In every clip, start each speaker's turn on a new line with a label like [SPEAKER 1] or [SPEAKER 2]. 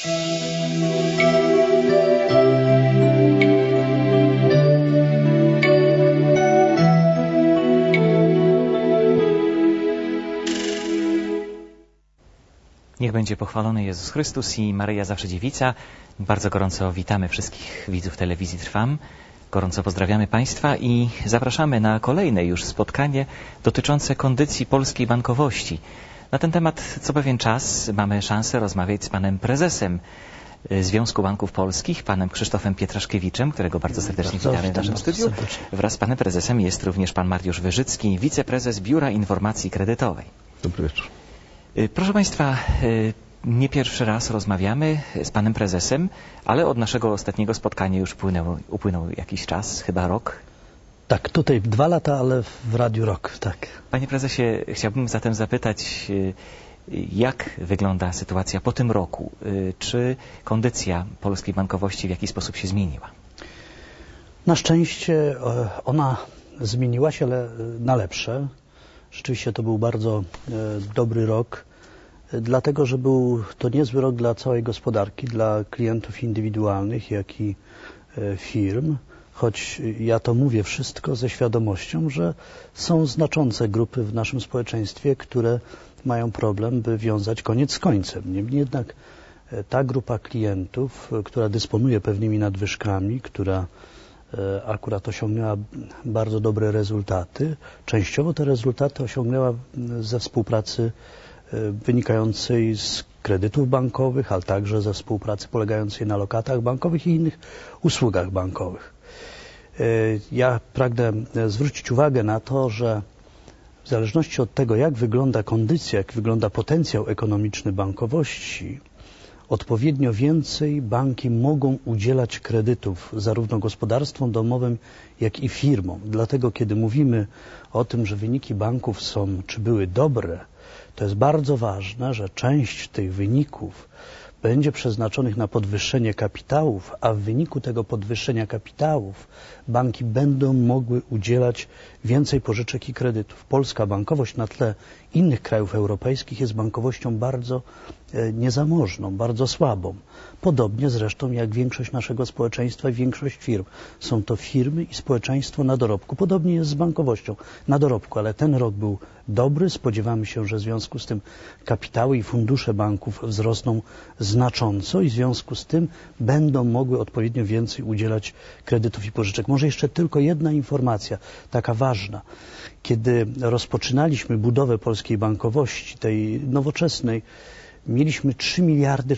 [SPEAKER 1] Niech będzie pochwalony Jezus Chrystus i Maryja Zawsze Dziewica. Bardzo gorąco witamy wszystkich widzów telewizji Trwam. Gorąco pozdrawiamy Państwa i zapraszamy na kolejne już spotkanie dotyczące kondycji polskiej bankowości. Na ten temat co pewien czas mamy szansę rozmawiać z panem prezesem Związku Banków Polskich, panem Krzysztofem Pietraszkiewiczem, którego bardzo serdecznie witamy w naszym studiu. Wraz z panem prezesem jest również pan Mariusz Wyrzycki, wiceprezes Biura Informacji Kredytowej.
[SPEAKER 2] Dobry wieczór.
[SPEAKER 1] Proszę Państwa, nie pierwszy raz rozmawiamy z panem prezesem, ale od naszego ostatniego spotkania już upłynął jakiś czas, chyba rok.
[SPEAKER 3] Tak, tutaj 2 lata, ale w radiu rok, tak.
[SPEAKER 1] Panie prezesie, chciałbym zatem zapytać, jak wygląda sytuacja po tym roku? Czy kondycja polskiej bankowości w jakiś sposób się zmieniła?
[SPEAKER 3] Na szczęście ona zmieniła się, ale na lepsze. Rzeczywiście to był bardzo dobry rok, dlatego że był to niezły rok dla całej gospodarki, dla klientów indywidualnych, jak i firm. Choć ja to mówię wszystko ze świadomością, że są znaczące grupy w naszym społeczeństwie, które mają problem, by wiązać koniec z końcem. Niemniej jednak ta grupa klientów, która dysponuje pewnymi nadwyżkami, która akurat osiągnęła bardzo dobre rezultaty, częściowo te rezultaty osiągnęła ze współpracy wynikającej z kredytów bankowych, ale także ze współpracy polegającej na lokatach bankowych i innych usługach bankowych. Ja pragnę zwrócić uwagę na to, że w zależności od tego, jak wygląda kondycja, jak wygląda potencjał ekonomiczny bankowości, odpowiednio więcej banki mogą udzielać kredytów zarówno gospodarstwom domowym, jak i firmom. Dlatego, kiedy mówimy o tym, że wyniki banków są, czy były dobre, to jest bardzo ważne, że część tych wyników będzie przeznaczonych na podwyższenie kapitałów, a w wyniku tego podwyższenia kapitałów banki będą mogły udzielać więcej pożyczek i kredytów. Polska bankowość na tle innych krajów europejskich jest bankowością bardzo niezamożną, bardzo słabą. Podobnie zresztą jak większość naszego społeczeństwa i większość firm. Są to firmy i społeczeństwo na dorobku. Podobnie jest z bankowością na dorobku, ale ten rok był dobry. Spodziewamy się, że w związku z tym kapitały i fundusze banków wzrosną znacząco i w związku z tym będą mogły odpowiednio więcej udzielać kredytów i pożyczek. Może jeszcze tylko jedna informacja, taka ważna. Kiedy rozpoczynaliśmy budowę polskiej bankowości, tej nowoczesnej, mieliśmy 3 miliardy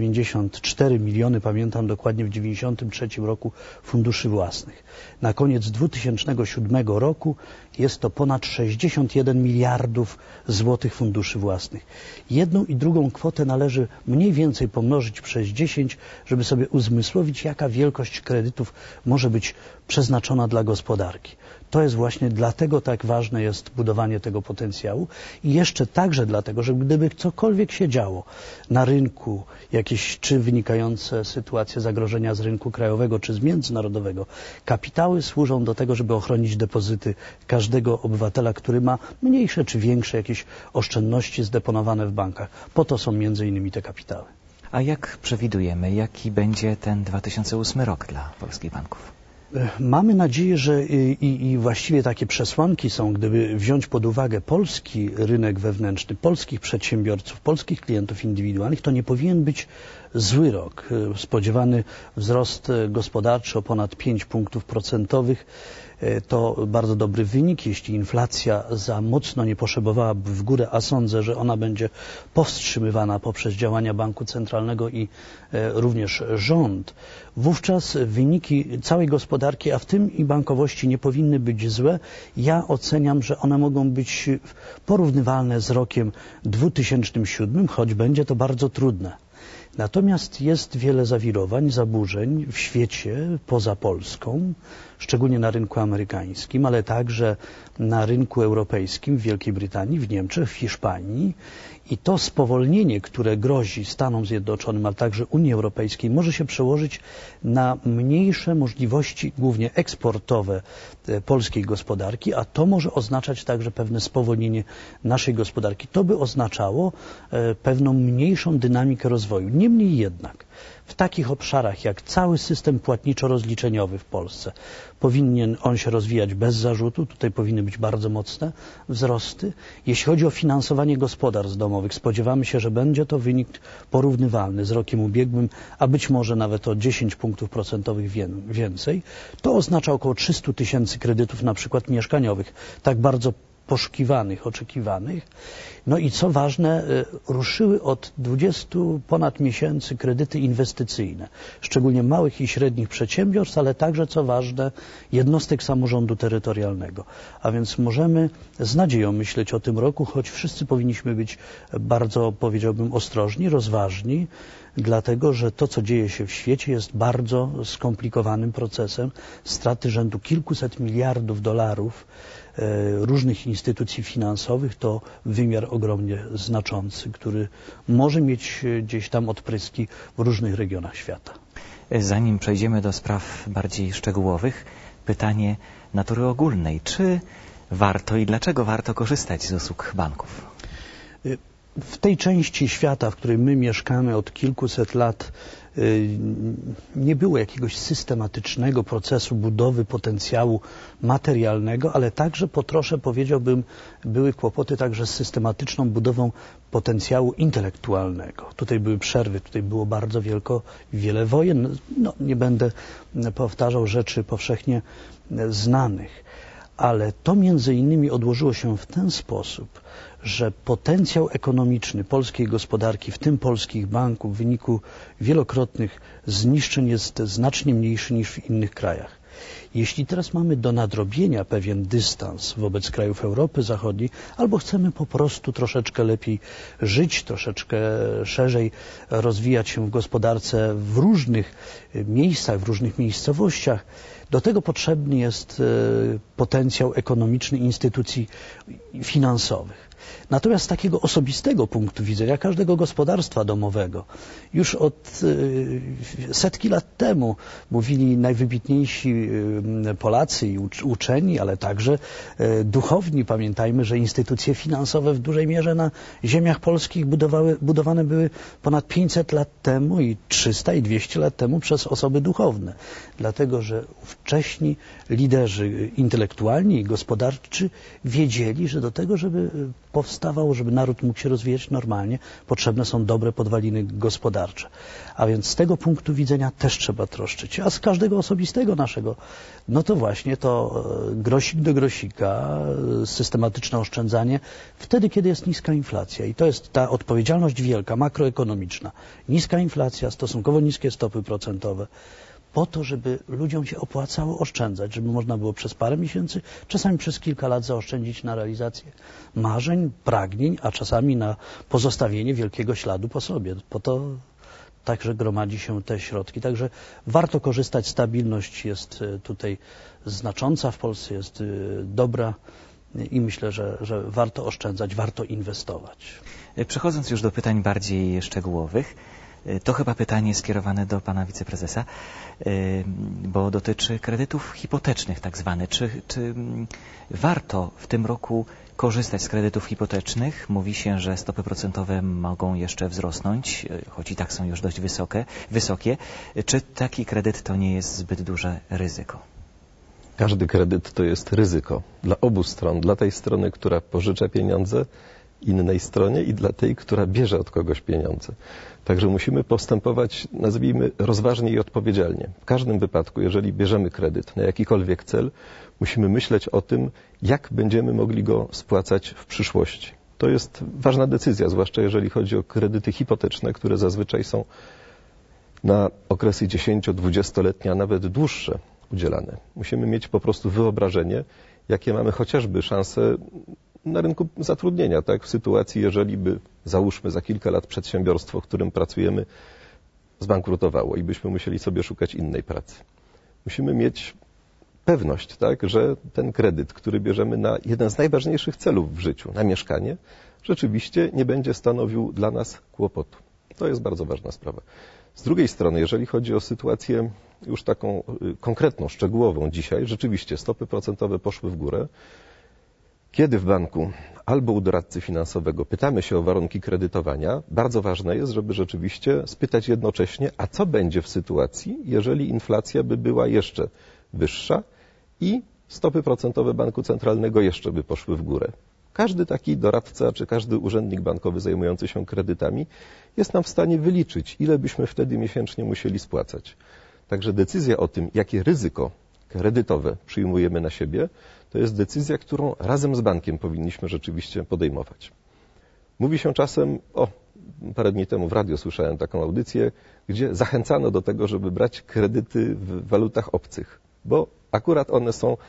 [SPEAKER 3] 394 miliony, pamiętam dokładnie, w 1993 roku funduszy własnych. Na koniec 2007 roku jest to ponad 61 miliardów złotych funduszy własnych. Jedną i drugą kwotę należy mniej więcej pomnożyć przez 10, żeby sobie uzmysłowić, jaka wielkość kredytów może być przeznaczona dla gospodarki. To jest właśnie dlatego tak ważne jest budowanie tego potencjału i jeszcze także dlatego, że gdyby cokolwiek się działo na rynku, jakieś czy wynikające sytuacje zagrożenia z rynku krajowego czy z międzynarodowego, kapitały służą do tego, żeby ochronić depozyty każdego obywatela, który ma mniejsze czy większe jakieś oszczędności zdeponowane w bankach. Po to są między innymi te kapitały.
[SPEAKER 1] A jak przewidujemy, jaki będzie ten 2008 rok dla polskich banków?
[SPEAKER 3] Mamy nadzieję, że i właściwie takie przesłanki są, gdyby wziąć pod uwagę polski rynek wewnętrzny, polskich przedsiębiorców, polskich klientów indywidualnych, to nie powinien być zły rok. Spodziewany wzrost gospodarczy o ponad 5 punktów procentowych to bardzo dobry wynik. Jeśli inflacja za mocno nie poszebowałaby w górę, a sądzę, że ona będzie powstrzymywana poprzez działania Banku Centralnego i również rząd, wówczas wyniki całej gospodarki, a w tym i bankowości, nie powinny być złe. Ja oceniam, że one mogą być porównywalne z rokiem 2007, choć będzie to bardzo trudne. Natomiast jest wiele zawirowań, zaburzeń w świecie poza Polską, szczególnie na rynku amerykańskim, ale także na rynku europejskim, w Wielkiej Brytanii, w Niemczech, w Hiszpanii I to spowolnienie, które grozi Stanom Zjednoczonym, ale także Unii Europejskiej, może się przełożyć na mniejsze możliwości, głównie eksportowe polskiej gospodarki, a to może oznaczać także pewne spowolnienie naszej gospodarki. To by oznaczało pewną mniejszą dynamikę rozwoju. Niemniej jednak w takich obszarach jak cały system płatniczo-rozliczeniowy w Polsce powinien on się rozwijać bez zarzutu. Tutaj powinny być bardzo mocne wzrosty. Jeśli chodzi o finansowanie gospodarstw domowych, spodziewamy się, że będzie to wynik porównywalny z rokiem ubiegłym, a być może nawet o 10 punktów procentowych więcej. To oznacza około 300 tysięcy kredytów na przykład mieszkaniowych, tak bardzo poszukiwanych, oczekiwanych. No i co ważne, ruszyły od 20 ponad miesięcy kredyty inwestycyjne, szczególnie małych i średnich przedsiębiorstw, ale także, co ważne, jednostek samorządu terytorialnego. A więc możemy z nadzieją myśleć o tym roku, choć wszyscy powinniśmy być bardzo, powiedziałbym, ostrożni, rozważni, dlatego że to, co dzieje się w świecie, jest bardzo skomplikowanym procesem. Straty rzędu kilkuset miliardów dolarów różnych instytucji finansowych to wymiar ogromnie znaczący, który może mieć gdzieś tam odpryski w różnych regionach świata.
[SPEAKER 1] Zanim przejdziemy do spraw bardziej szczegółowych, pytanie natury ogólnej. Czy warto i dlaczego warto korzystać z usług banków?
[SPEAKER 3] W tej części świata, w której my mieszkamy od kilkuset lat, nie było jakiegoś systematycznego procesu budowy potencjału materialnego, ale także po trosze, powiedziałbym, były kłopoty także z systematyczną budową potencjału intelektualnego. Tutaj były przerwy, tutaj było bardzo wiele wojen. No, nie będę powtarzał rzeczy powszechnie znanych, ale to między innymi odłożyło się w ten sposób, że potencjał ekonomiczny polskiej gospodarki, w tym polskich banków, w wyniku wielokrotnych zniszczeń jest znacznie mniejszy niż w innych krajach. Jeśli teraz mamy do nadrobienia pewien dystans wobec krajów Europy Zachodniej, albo chcemy po prostu troszeczkę lepiej żyć, troszeczkę szerzej rozwijać się w gospodarce w różnych miejscach, w różnych miejscowościach, do tego potrzebny jest potencjał ekonomiczny instytucji finansowych. Natomiast z takiego osobistego punktu widzenia każdego gospodarstwa domowego już od setki lat temu mówili najwybitniejsi Polacy i uczeni, ale także duchowni. Pamiętajmy, że instytucje finansowe w dużej mierze na ziemiach polskich budowane były ponad 500 lat temu i 300 i 200 lat temu przez osoby duchowne. Dlatego, że wcześni liderzy intelektualni i gospodarczy wiedzieli, że do tego, żeby powstawał, żeby naród mógł się rozwijać normalnie, potrzebne są dobre podwaliny gospodarcze. A więc z tego punktu widzenia też trzeba troszczyć. A z każdego osobistego naszego, no to właśnie to grosik do grosika, systematyczne oszczędzanie, wtedy, kiedy jest niska inflacja. I to jest ta odpowiedzialność wielka, makroekonomiczna. Niska inflacja, stosunkowo niskie stopy procentowe, po to, żeby ludziom się opłacało oszczędzać, żeby można było przez parę miesięcy, czasami przez kilka lat zaoszczędzić na realizację marzeń, pragnień, a czasami na pozostawienie wielkiego śladu po sobie. Po to także gromadzi się te środki. Także warto korzystać, stabilność jest tutaj znacząca w Polsce, jest dobra i myślę, że warto oszczędzać, warto inwestować.
[SPEAKER 1] Przechodząc już do pytań bardziej szczegółowych, to chyba pytanie skierowane do pana wiceprezesa, bo dotyczy kredytów hipotecznych tak zwane. Czy warto w tym roku korzystać z kredytów hipotecznych? Mówi się, że stopy procentowe mogą jeszcze wzrosnąć, choć i tak są już dość wysokie. Czy taki kredyt to nie jest zbyt duże ryzyko?
[SPEAKER 2] Każdy kredyt to jest ryzyko dla obu stron. Dla tej strony, która pożycza pieniądze innej stronie i dla tej, która bierze od kogoś pieniądze. Także musimy postępować, nazwijmy, rozważnie i odpowiedzialnie. W każdym wypadku, jeżeli bierzemy kredyt na jakikolwiek cel, musimy myśleć o tym, jak będziemy mogli go spłacać w przyszłości. To jest ważna decyzja, zwłaszcza jeżeli chodzi o kredyty hipoteczne, które zazwyczaj są na okresy 10-20-letnie, a nawet dłuższe udzielane. Musimy mieć po prostu wyobrażenie, jakie mamy chociażby szanse na rynku zatrudnienia, tak? W sytuacji, jeżeli by, załóżmy, za kilka lat przedsiębiorstwo, w którym pracujemy, zbankrutowało i byśmy musieli sobie szukać innej pracy. Musimy mieć pewność, tak, że ten kredyt, który bierzemy na jeden z najważniejszych celów w życiu, na mieszkanie, rzeczywiście nie będzie stanowił dla nas kłopotu. To jest bardzo ważna sprawa. Z drugiej strony, jeżeli chodzi o sytuację już taką konkretną, szczegółową dzisiaj, rzeczywiście stopy procentowe poszły w górę. Kiedy w banku albo u doradcy finansowego pytamy się o warunki kredytowania, bardzo ważne jest, żeby rzeczywiście spytać jednocześnie, a co będzie w sytuacji, jeżeli inflacja by była jeszcze wyższa i stopy procentowe banku centralnego jeszcze by poszły w górę. Każdy taki doradca czy każdy urzędnik bankowy zajmujący się kredytami jest nam w stanie wyliczyć, ile byśmy wtedy miesięcznie musieli spłacać. Także decyzja o tym, jakie ryzyko kredytowe przyjmujemy na siebie, to jest decyzja, którą razem z bankiem powinniśmy rzeczywiście podejmować. Mówi się czasem, parę dni temu w radio słyszałem taką audycję, gdzie zachęcano do tego, żeby brać kredyty w walutach obcych, bo akurat one są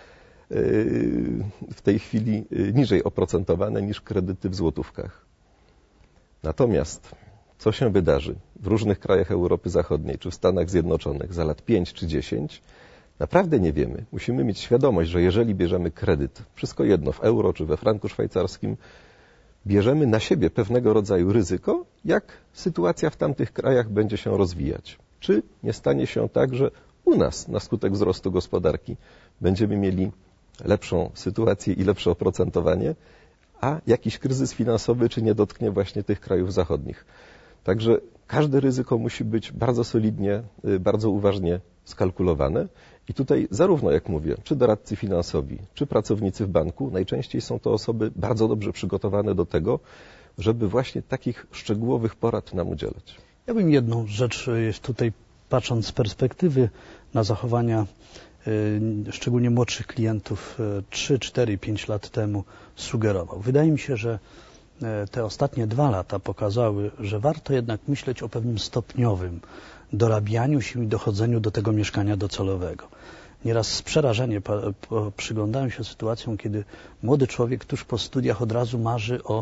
[SPEAKER 2] w tej chwili niżej oprocentowane niż kredyty w złotówkach. Natomiast co się wydarzy w różnych krajach Europy Zachodniej czy w Stanach Zjednoczonych za lat 5 czy 10, naprawdę nie wiemy. Musimy mieć świadomość, że jeżeli bierzemy kredyt, wszystko jedno w euro czy we franku szwajcarskim, bierzemy na siebie pewnego rodzaju ryzyko, jak sytuacja w tamtych krajach będzie się rozwijać. Czy nie stanie się tak, że u nas na skutek wzrostu gospodarki będziemy mieli lepszą sytuację i lepsze oprocentowanie, a jakiś kryzys finansowy czy nie dotknie właśnie tych krajów zachodnich. Także każde ryzyko musi być bardzo solidnie, bardzo uważnie skalkulowane i tutaj zarówno, jak mówię, czy doradcy finansowi, czy pracownicy w banku, najczęściej są to osoby bardzo dobrze przygotowane do tego, żeby właśnie takich szczegółowych porad nam udzielać.
[SPEAKER 3] Ja bym jedną rzecz tutaj, patrząc z perspektywy na zachowania szczególnie młodszych klientów 3, 4, 5 lat temu sugerował. Wydaje mi się, że te ostatnie 2 lata pokazały, że warto jednak myśleć o pewnym stopniowym dorabianiu się i dochodzeniu do tego mieszkania docelowego. Nieraz z przerażeniem przyglądałem się sytuacjom, kiedy młody człowiek tuż po studiach od razu marzy o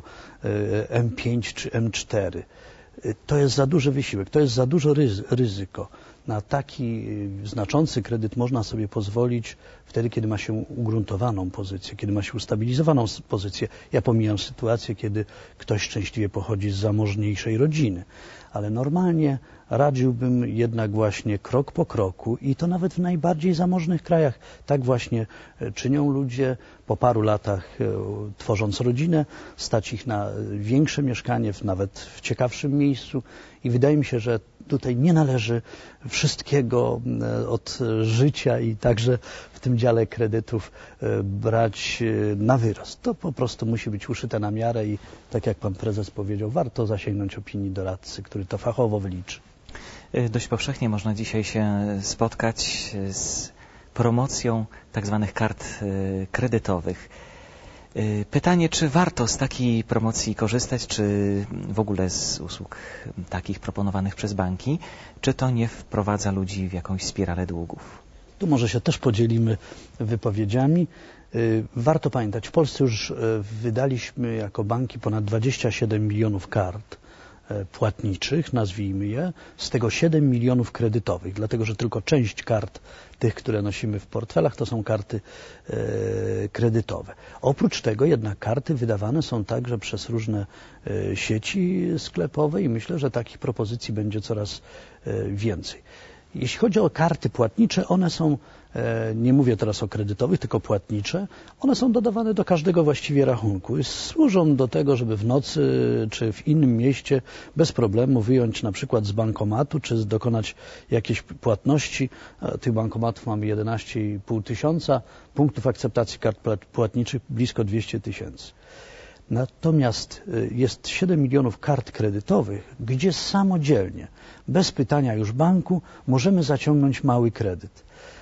[SPEAKER 3] M5 czy M4. To jest za duży wysiłek, to jest za dużo ryzyko. Na taki znaczący kredyt można sobie pozwolić wtedy, kiedy ma się ugruntowaną pozycję, kiedy ma się ustabilizowaną pozycję. Ja pomijam sytuację, kiedy ktoś szczęśliwie pochodzi z zamożniejszej rodziny. Ale normalnie radziłbym jednak właśnie krok po kroku i to nawet w najbardziej zamożnych krajach. Tak właśnie czynią ludzie po paru latach tworząc rodzinę, stać ich na większe mieszkanie, nawet w ciekawszym miejscu i wydaje mi się, że tutaj nie należy wszystkiego od życia i także w tym dziale kredytów brać na wyrost. To po prostu musi być uszyte na miarę i tak jak pan prezes powiedział, warto zasięgnąć opinii doradcy, który to fachowo wyliczy.
[SPEAKER 1] Dość powszechnie można dzisiaj się spotkać z promocją tak zwanych kart kredytowych. Pytanie, czy warto z takiej promocji korzystać, czy w ogóle z usług takich proponowanych przez banki, czy to nie wprowadza ludzi w jakąś spiralę długów?
[SPEAKER 3] Tu może się też podzielimy wypowiedziami. Warto pamiętać, w Polsce już wydaliśmy jako banki ponad 27 milionów kart płatniczych, nazwijmy je, z tego 7 milionów kredytowych, dlatego że tylko część kart tych, które nosimy w portfelach, to są karty kredytowe. Oprócz tego jednak karty wydawane są także przez różne sieci sklepowe i myślę, że takich propozycji będzie coraz więcej. Jeśli chodzi o karty płatnicze, one są, nie mówię teraz o kredytowych, tylko płatnicze, one są dodawane do każdego właściwie rachunku i służą do tego, żeby w nocy czy w innym mieście bez problemu wyjąć na przykład z bankomatu, czy dokonać jakiejś płatności. Tych bankomatów mamy 11,5 tysiąca, punktów akceptacji kart płatniczych blisko 200 tysięcy. Natomiast jest 7 milionów kart kredytowych, gdzie samodzielnie, bez pytania już banku, możemy zaciągnąć mały kredyt.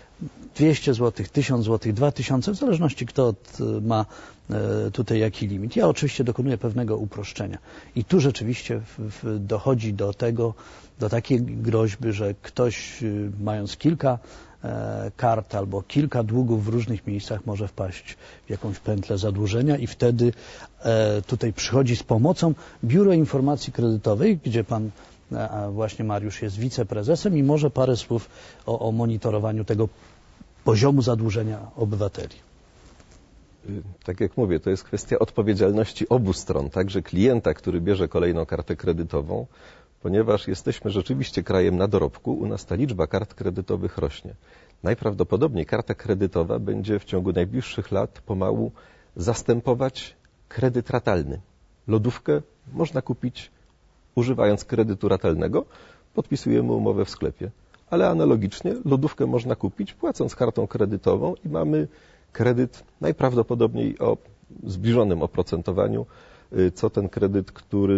[SPEAKER 3] 200 zł, 1000 zł, 2000, w zależności kto ma tutaj jaki limit. Ja oczywiście dokonuję pewnego uproszczenia. I tu rzeczywiście dochodzi do takiej groźby, że ktoś mając kilka kart albo kilka długów w różnych miejscach może wpaść w jakąś pętlę zadłużenia i wtedy tutaj przychodzi z pomocą Biuro Informacji Kredytowej, gdzie pan właśnie Mariusz jest wiceprezesem i może parę słów o monitorowaniu tego poziomu zadłużenia obywateli.
[SPEAKER 2] Tak jak mówię, to jest kwestia odpowiedzialności obu stron, także klienta, który bierze kolejną kartę kredytową, ponieważ jesteśmy rzeczywiście krajem na dorobku, u nas ta liczba kart kredytowych rośnie. Najprawdopodobniej karta kredytowa będzie w ciągu najbliższych lat pomału zastępować kredyt ratalny. Lodówkę można kupić używając kredytu ratalnego, podpisujemy umowę w sklepie. Ale analogicznie lodówkę można kupić płacąc kartą kredytową i mamy kredyt najprawdopodobniej o zbliżonym oprocentowaniu, co ten kredyt, który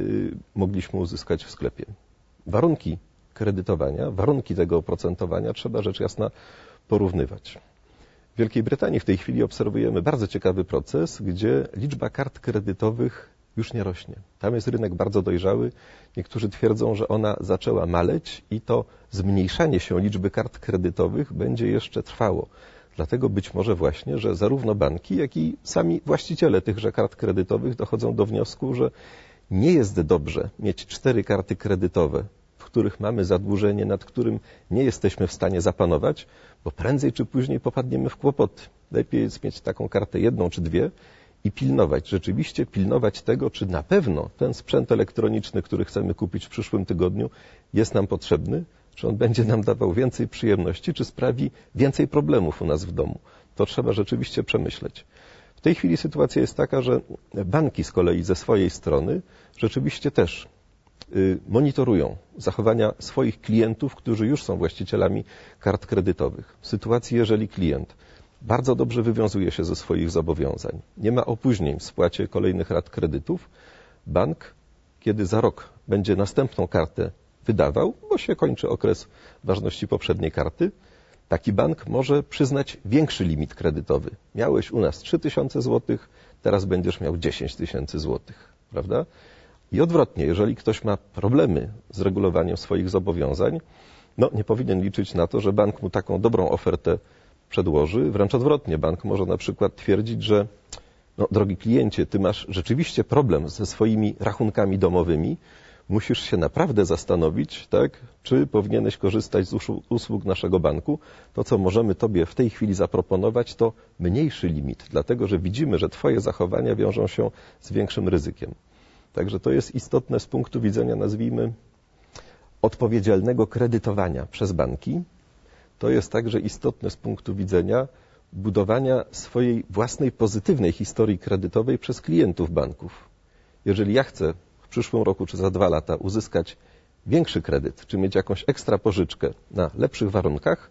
[SPEAKER 2] mogliśmy uzyskać w sklepie. Warunki kredytowania, warunki tego oprocentowania trzeba rzecz jasna porównywać. W Wielkiej Brytanii w tej chwili obserwujemy bardzo ciekawy proces, gdzie liczba kart kredytowych już nie rośnie. Tam jest rynek bardzo dojrzały. Niektórzy twierdzą, że ona zaczęła maleć i to zmniejszanie się liczby kart kredytowych będzie jeszcze trwało. Dlatego być może właśnie, że zarówno banki, jak i sami właściciele tychże kart kredytowych dochodzą do wniosku, że nie jest dobrze mieć 4 karty kredytowe, w których mamy zadłużenie, nad którym nie jesteśmy w stanie zapanować, bo prędzej czy później popadniemy w kłopoty. Lepiej jest mieć taką kartę 1 czy 2 i pilnować, rzeczywiście pilnować tego, czy na pewno ten sprzęt elektroniczny, który chcemy kupić w przyszłym tygodniu, jest nam potrzebny, czy on będzie nam dawał więcej przyjemności, czy sprawi więcej problemów u nas w domu. To trzeba rzeczywiście przemyśleć. W tej chwili sytuacja jest taka, że banki z kolei ze swojej strony rzeczywiście też monitorują zachowania swoich klientów, którzy już są właścicielami kart kredytowych. W sytuacji, jeżeli klient bardzo dobrze wywiązuje się ze swoich zobowiązań, nie ma opóźnień w spłacie kolejnych rat kredytów, bank, kiedy za rok będzie następną kartę wydawał, bo się kończy okres ważności poprzedniej karty, taki bank może przyznać większy limit kredytowy. Miałeś u nas 3000 zł, teraz będziesz miał 10 000 złotych, prawda? I odwrotnie, jeżeli ktoś ma problemy z regulowaniem swoich zobowiązań, nie powinien liczyć na to, że bank mu taką dobrą ofertę przedłoży. Wręcz odwrotnie, bank może na przykład twierdzić, że drogi kliencie, ty masz rzeczywiście problem ze swoimi rachunkami domowymi, musisz się naprawdę zastanowić, tak, czy powinieneś korzystać z usług naszego banku. To, co możemy tobie w tej chwili zaproponować, to mniejszy limit, dlatego że widzimy, że twoje zachowania wiążą się z większym ryzykiem. Także to jest istotne z punktu widzenia, nazwijmy, odpowiedzialnego kredytowania przez banki. To jest także istotne z punktu widzenia budowania swojej własnej pozytywnej historii kredytowej przez klientów banków. Jeżeli ja chcę w przyszłym roku czy za 2 lata uzyskać większy kredyt, czy mieć jakąś ekstra pożyczkę na lepszych warunkach,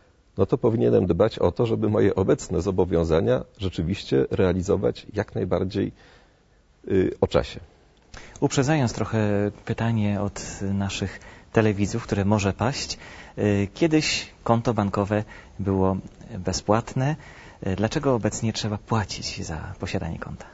[SPEAKER 2] to powinienem dbać o to, żeby moje obecne zobowiązania rzeczywiście realizować jak najbardziej o czasie.
[SPEAKER 1] Uprzedzając trochę pytanie od naszych telewidzów, które może paść. Kiedyś konto bankowe było bezpłatne. Dlaczego obecnie trzeba płacić za posiadanie konta?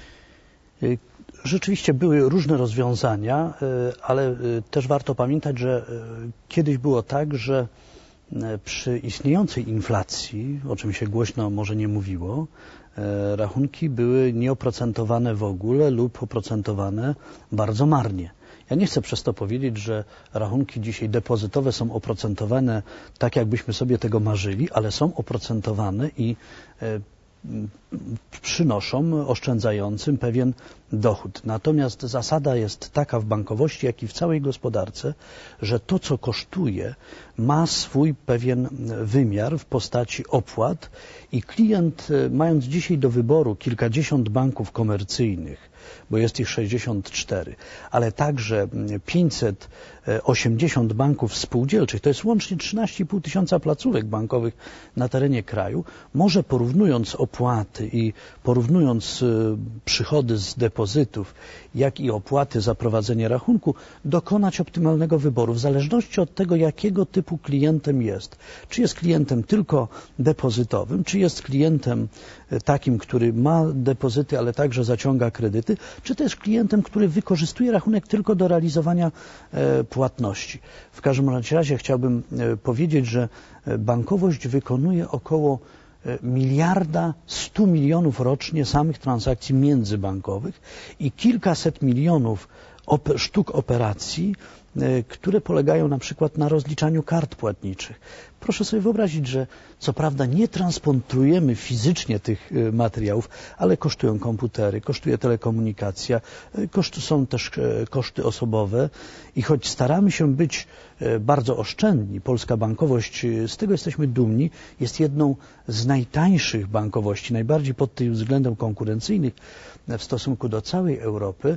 [SPEAKER 3] Rzeczywiście były różne rozwiązania, ale też warto pamiętać, że kiedyś było tak, że przy istniejącej inflacji, o czym się głośno może nie mówiło, rachunki były nieoprocentowane w ogóle lub oprocentowane bardzo marnie. Ja nie chcę przez to powiedzieć, że rachunki dzisiaj depozytowe są oprocentowane tak, jakbyśmy sobie tego marzyli, ale są oprocentowane i przynoszą oszczędzającym pewien dochód. Natomiast zasada jest taka w bankowości, jak i w całej gospodarce, że to, co kosztuje, ma swój pewien wymiar w postaci opłat i klient, mając dzisiaj do wyboru kilkadziesiąt banków komercyjnych, bo jest ich 64, ale także 580 banków spółdzielczych, to jest łącznie 13,5 tysiąca placówek bankowych na terenie kraju, może porównując opłaty i porównując przychody z depozytów, jak i opłaty za prowadzenie rachunku, dokonać optymalnego wyboru w zależności od tego, jakiego typu klientem jest. Czy jest klientem tylko depozytowym, czy jest klientem takim, który ma depozyty, ale także zaciąga kredyty, czy też klientem, który wykorzystuje rachunek tylko do realizowania płatności. W każdym razie chciałbym powiedzieć, że bankowość wykonuje około 1,1 mld rocznie samych transakcji międzybankowych i kilkaset milionów sztuk operacji które polegają na przykład na rozliczaniu kart płatniczych. Proszę sobie wyobrazić, że co prawda nie transportujemy fizycznie tych materiałów, ale kosztują komputery, kosztuje telekomunikacja, są też koszty osobowe i choć staramy się być bardzo oszczędni, polska bankowość, z tego jesteśmy dumni, jest jedną z najtańszych bankowości, najbardziej pod tym względem konkurencyjnych w stosunku do całej Europy.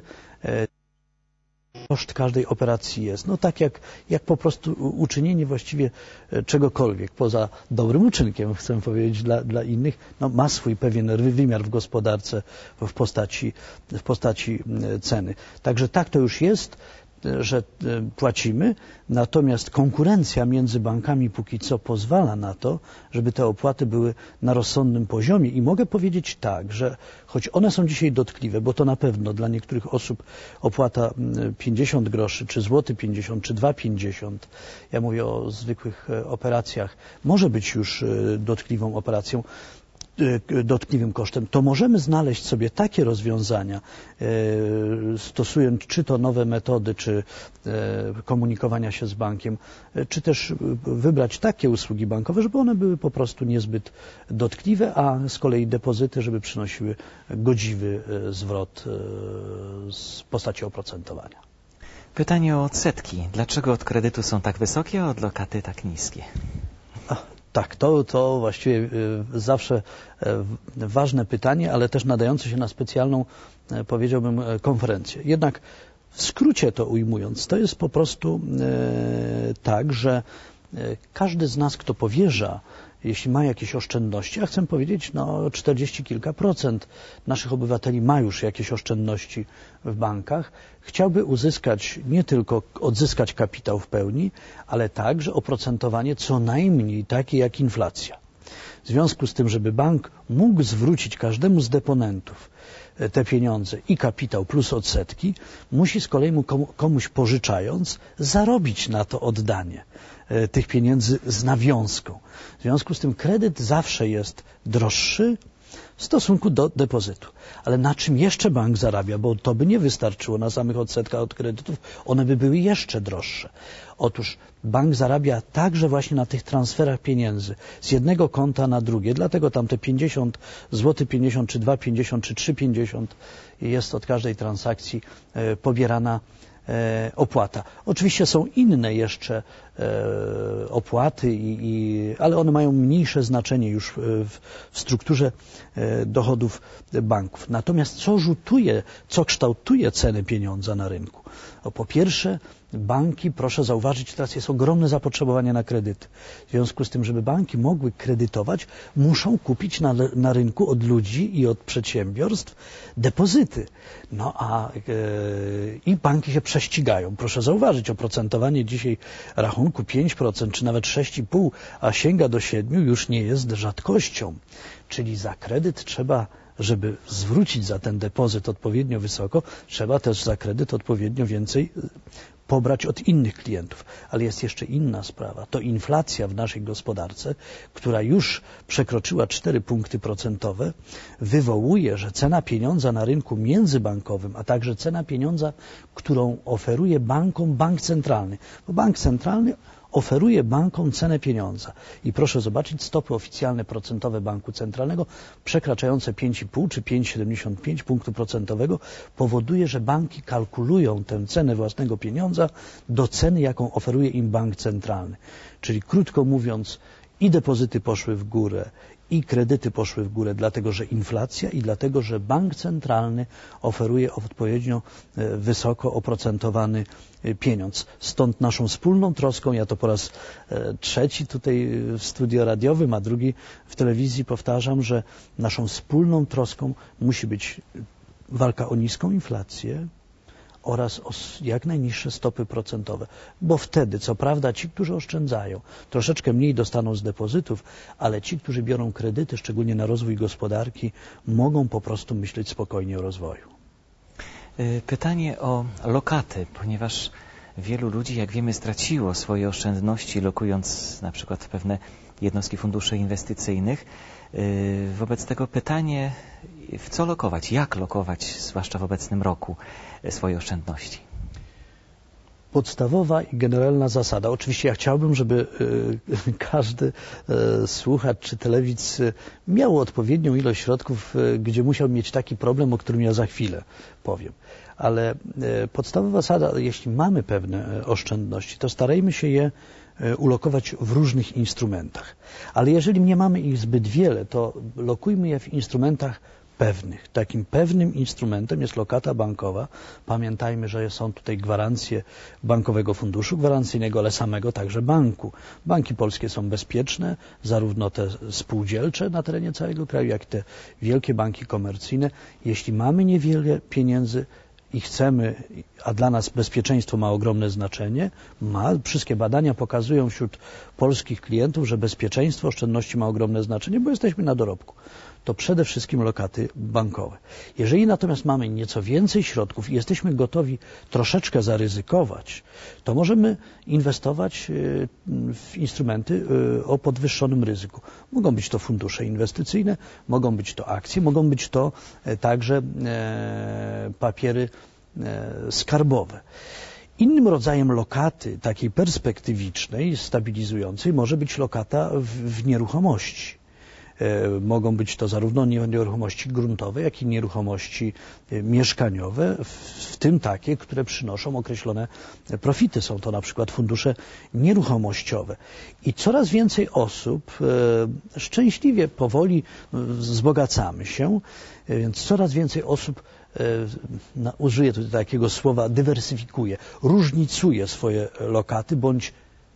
[SPEAKER 3] Koszt każdej operacji jest. No tak jak po prostu uczynienie właściwie czegokolwiek, poza dobrym uczynkiem, chcę powiedzieć, dla innych, no ma swój pewien wymiar w gospodarce w postaci ceny. Także tak to już jest, że płacimy, natomiast konkurencja między bankami póki co pozwala na to, żeby te opłaty były na rozsądnym poziomie i mogę powiedzieć tak, że choć one są dzisiaj dotkliwe, bo to na pewno dla niektórych osób opłata 50 groszy, czy złoty 50, czy 2,50, ja mówię o zwykłych operacjach, może być już dotkliwą operacją, dotkliwym kosztem, to możemy znaleźć sobie takie rozwiązania, stosując czy to nowe metody, czy komunikowania się z bankiem, czy też wybrać takie usługi bankowe, żeby one były po prostu niezbyt dotkliwe, a z kolei depozyty, żeby przynosiły godziwy zwrot w postaci oprocentowania.
[SPEAKER 1] Pytanie o odsetki. Dlaczego od kredytu są tak wysokie, a od lokaty tak niskie?
[SPEAKER 3] Tak, to właściwie zawsze ważne pytanie, ale też nadające się na specjalną, powiedziałbym, konferencję. Jednak w skrócie to ujmując, to jest po prostu tak, że każdy z nas, kto powierza, jeśli ma jakieś oszczędności, a chcę powiedzieć, 40 kilka procent naszych obywateli ma już jakieś oszczędności w bankach, chciałby uzyskać, nie tylko odzyskać kapitał w pełni, ale także oprocentowanie co najmniej takie jak inflacja. W związku z tym, żeby bank mógł zwrócić każdemu z deponentów te pieniądze i kapitał plus odsetki, musi z kolei komuś pożyczając zarobić na to oddanie tych pieniędzy z nawiązką. W związku z tym kredyt zawsze jest droższy w stosunku do depozytu. Ale na czym jeszcze bank zarabia? Bo to by nie wystarczyło na samych odsetkach od kredytów, one by były jeszcze droższe. Otóż bank zarabia także właśnie na tych transferach pieniędzy z jednego konta na drugie, dlatego tam te 50 zł, 50 czy 2,50 czy 3,50 jest od każdej transakcji pobierana opłata. Oczywiście są inne jeszcze opłaty, ale one mają mniejsze znaczenie już w strukturze dochodów banków. Natomiast co kształtuje ceny pieniądza na rynku? Po pierwsze, banki, proszę zauważyć, teraz jest ogromne zapotrzebowanie na kredyty. W związku z tym, żeby banki mogły kredytować, muszą kupić na rynku od ludzi i od przedsiębiorstw depozyty. I banki się prześcigają. Proszę zauważyć, oprocentowanie dzisiaj rachunku 5% czy nawet 6,5%, a sięga do 7% już nie jest rzadkością. Czyli za kredyt trzeba, żeby zwrócić za ten depozyt odpowiednio wysoko, trzeba też za kredyt odpowiednio więcej pobrać od innych klientów. Ale jest jeszcze inna sprawa. To inflacja w naszej gospodarce, która już przekroczyła 4 punkty procentowe, wywołuje, że cena pieniądza na rynku międzybankowym, a także cena pieniądza, którą oferuje bankom bank centralny. Bo bank centralny oferuje bankom cenę pieniądza. I proszę zobaczyć, stopy oficjalne procentowe banku centralnego przekraczające 5,5 czy 5,75 punktu procentowego powoduje, że banki kalkulują tę cenę własnego pieniądza do ceny, jaką oferuje im bank centralny. Czyli krótko mówiąc, i depozyty poszły w górę, i kredyty poszły w górę, dlatego że inflacja i dlatego, że bank centralny oferuje odpowiednio wysoko oprocentowany pieniądz. Stąd naszą wspólną troską, ja to po raz trzeci tutaj w studio radiowym, a drugi w telewizji powtarzam, że naszą wspólną troską musi być walka o niską inflację oraz o jak najniższe stopy procentowe. Bo wtedy, co prawda, ci, którzy oszczędzają, troszeczkę mniej dostaną z depozytów, ale ci, którzy biorą kredyty, szczególnie na rozwój gospodarki, mogą po prostu myśleć spokojnie o rozwoju.
[SPEAKER 1] Pytanie o lokaty, ponieważ wielu ludzi, jak wiemy, straciło swoje oszczędności, lokując na przykład pewne jednostki funduszy inwestycyjnych. Wobec tego pytanie, w co lokować, jak lokować, zwłaszcza w obecnym roku, swoje oszczędności?
[SPEAKER 3] podstawowa i generalna zasada. Oczywiście ja chciałbym, żeby każdy słuchacz czy telewidz miał odpowiednią ilość środków, gdzie musiał mieć taki problem, o którym ja za chwilę powiem. Ale podstawowa zasada, jeśli mamy pewne oszczędności, to starajmy się je ulokować w różnych instrumentach. Ale jeżeli nie mamy ich zbyt wiele, to lokujmy je w instrumentach pewnych. Takim pewnym instrumentem jest lokata bankowa. Pamiętajmy, że są tutaj gwarancje Bankowego Funduszu Gwarancyjnego, ale samego także banku. Banki polskie są bezpieczne, zarówno te spółdzielcze na terenie całego kraju, jak i te wielkie banki komercyjne. Jeśli mamy niewiele pieniędzy i chcemy, a dla nas bezpieczeństwo ma ogromne znaczenie, wszystkie badania pokazują wśród polskich klientów, że bezpieczeństwo oszczędności ma ogromne znaczenie, bo jesteśmy na dorobku. To przede wszystkim lokaty bankowe. Jeżeli natomiast mamy nieco więcej środków i jesteśmy gotowi troszeczkę zaryzykować, to możemy inwestować w instrumenty o podwyższonym ryzyku. Mogą być to fundusze inwestycyjne, mogą być to akcje, mogą być to także papiery skarbowe. Innym rodzajem lokaty, takiej perspektywicznej, stabilizującej, może być lokata w nieruchomości. Mogą być to zarówno nieruchomości gruntowe, jak i nieruchomości mieszkaniowe, w tym takie, które przynoszą określone profity. Są to na przykład fundusze nieruchomościowe. I coraz więcej osób szczęśliwie, powoli wzbogacamy się, więc coraz więcej osób użyję tutaj takiego słowa, dywersyfikuje, różnicuje swoje lokaty, bądź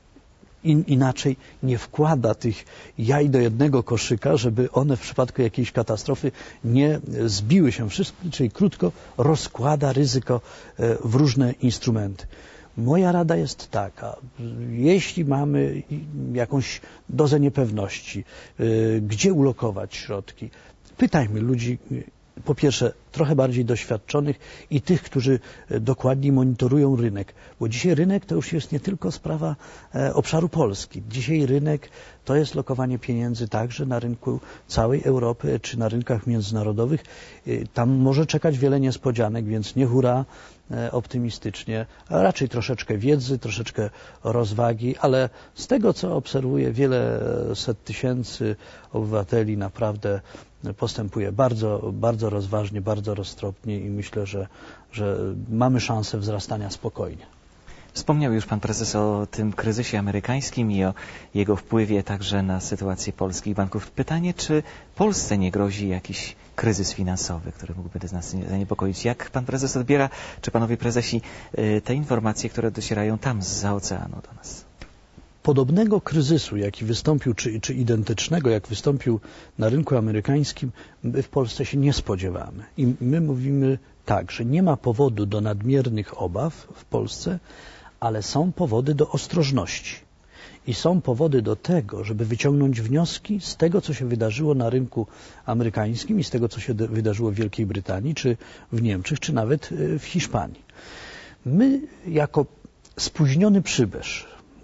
[SPEAKER 3] inaczej nie wkłada tych jaj do jednego koszyka, żeby one w przypadku jakiejś katastrofy nie zbiły się wszystkie, czyli krótko rozkłada ryzyko w różne instrumenty. Moja rada jest taka, jeśli mamy jakąś dozę niepewności, gdzie ulokować środki, pytajmy ludzi, po pierwsze trochę bardziej doświadczonych i tych, którzy dokładniej monitorują rynek, bo dzisiaj rynek to już jest nie tylko sprawa obszaru Polski. Dzisiaj rynek to jest lokowanie pieniędzy także na rynku całej Europy czy na rynkach międzynarodowych. Tam może czekać wiele niespodzianek, więc nie hura optymistycznie, a raczej troszeczkę wiedzy, troszeczkę rozwagi, ale z tego, co obserwuję, wiele set tysięcy obywateli naprawdę postępuje bardzo, bardzo rozważnie, bardzo roztropnie i myślę, że mamy szansę wzrastania spokojnie.
[SPEAKER 1] Wspomniał już pan prezes o tym kryzysie amerykańskim i o jego wpływie także na sytuację polskich banków. Pytanie, czy Polsce nie grozi jakiś kryzys finansowy, który mógłby nas zaniepokoić? Jak pan prezes odbiera, czy panowie prezesi, te informacje, które docierają tam zza oceanu do nas?
[SPEAKER 3] Podobnego kryzysu, jaki wystąpił, czy identycznego, jak wystąpił na rynku amerykańskim, my w Polsce się nie spodziewamy. I my mówimy tak, że nie ma powodu do nadmiernych obaw w Polsce, ale są powody do ostrożności. I są powody do tego, żeby wyciągnąć wnioski z tego, co się wydarzyło na rynku amerykańskim i z tego, co się wydarzyło w Wielkiej Brytanii, czy w Niemczech, czy nawet w Hiszpanii. My jako spóźniony przybysz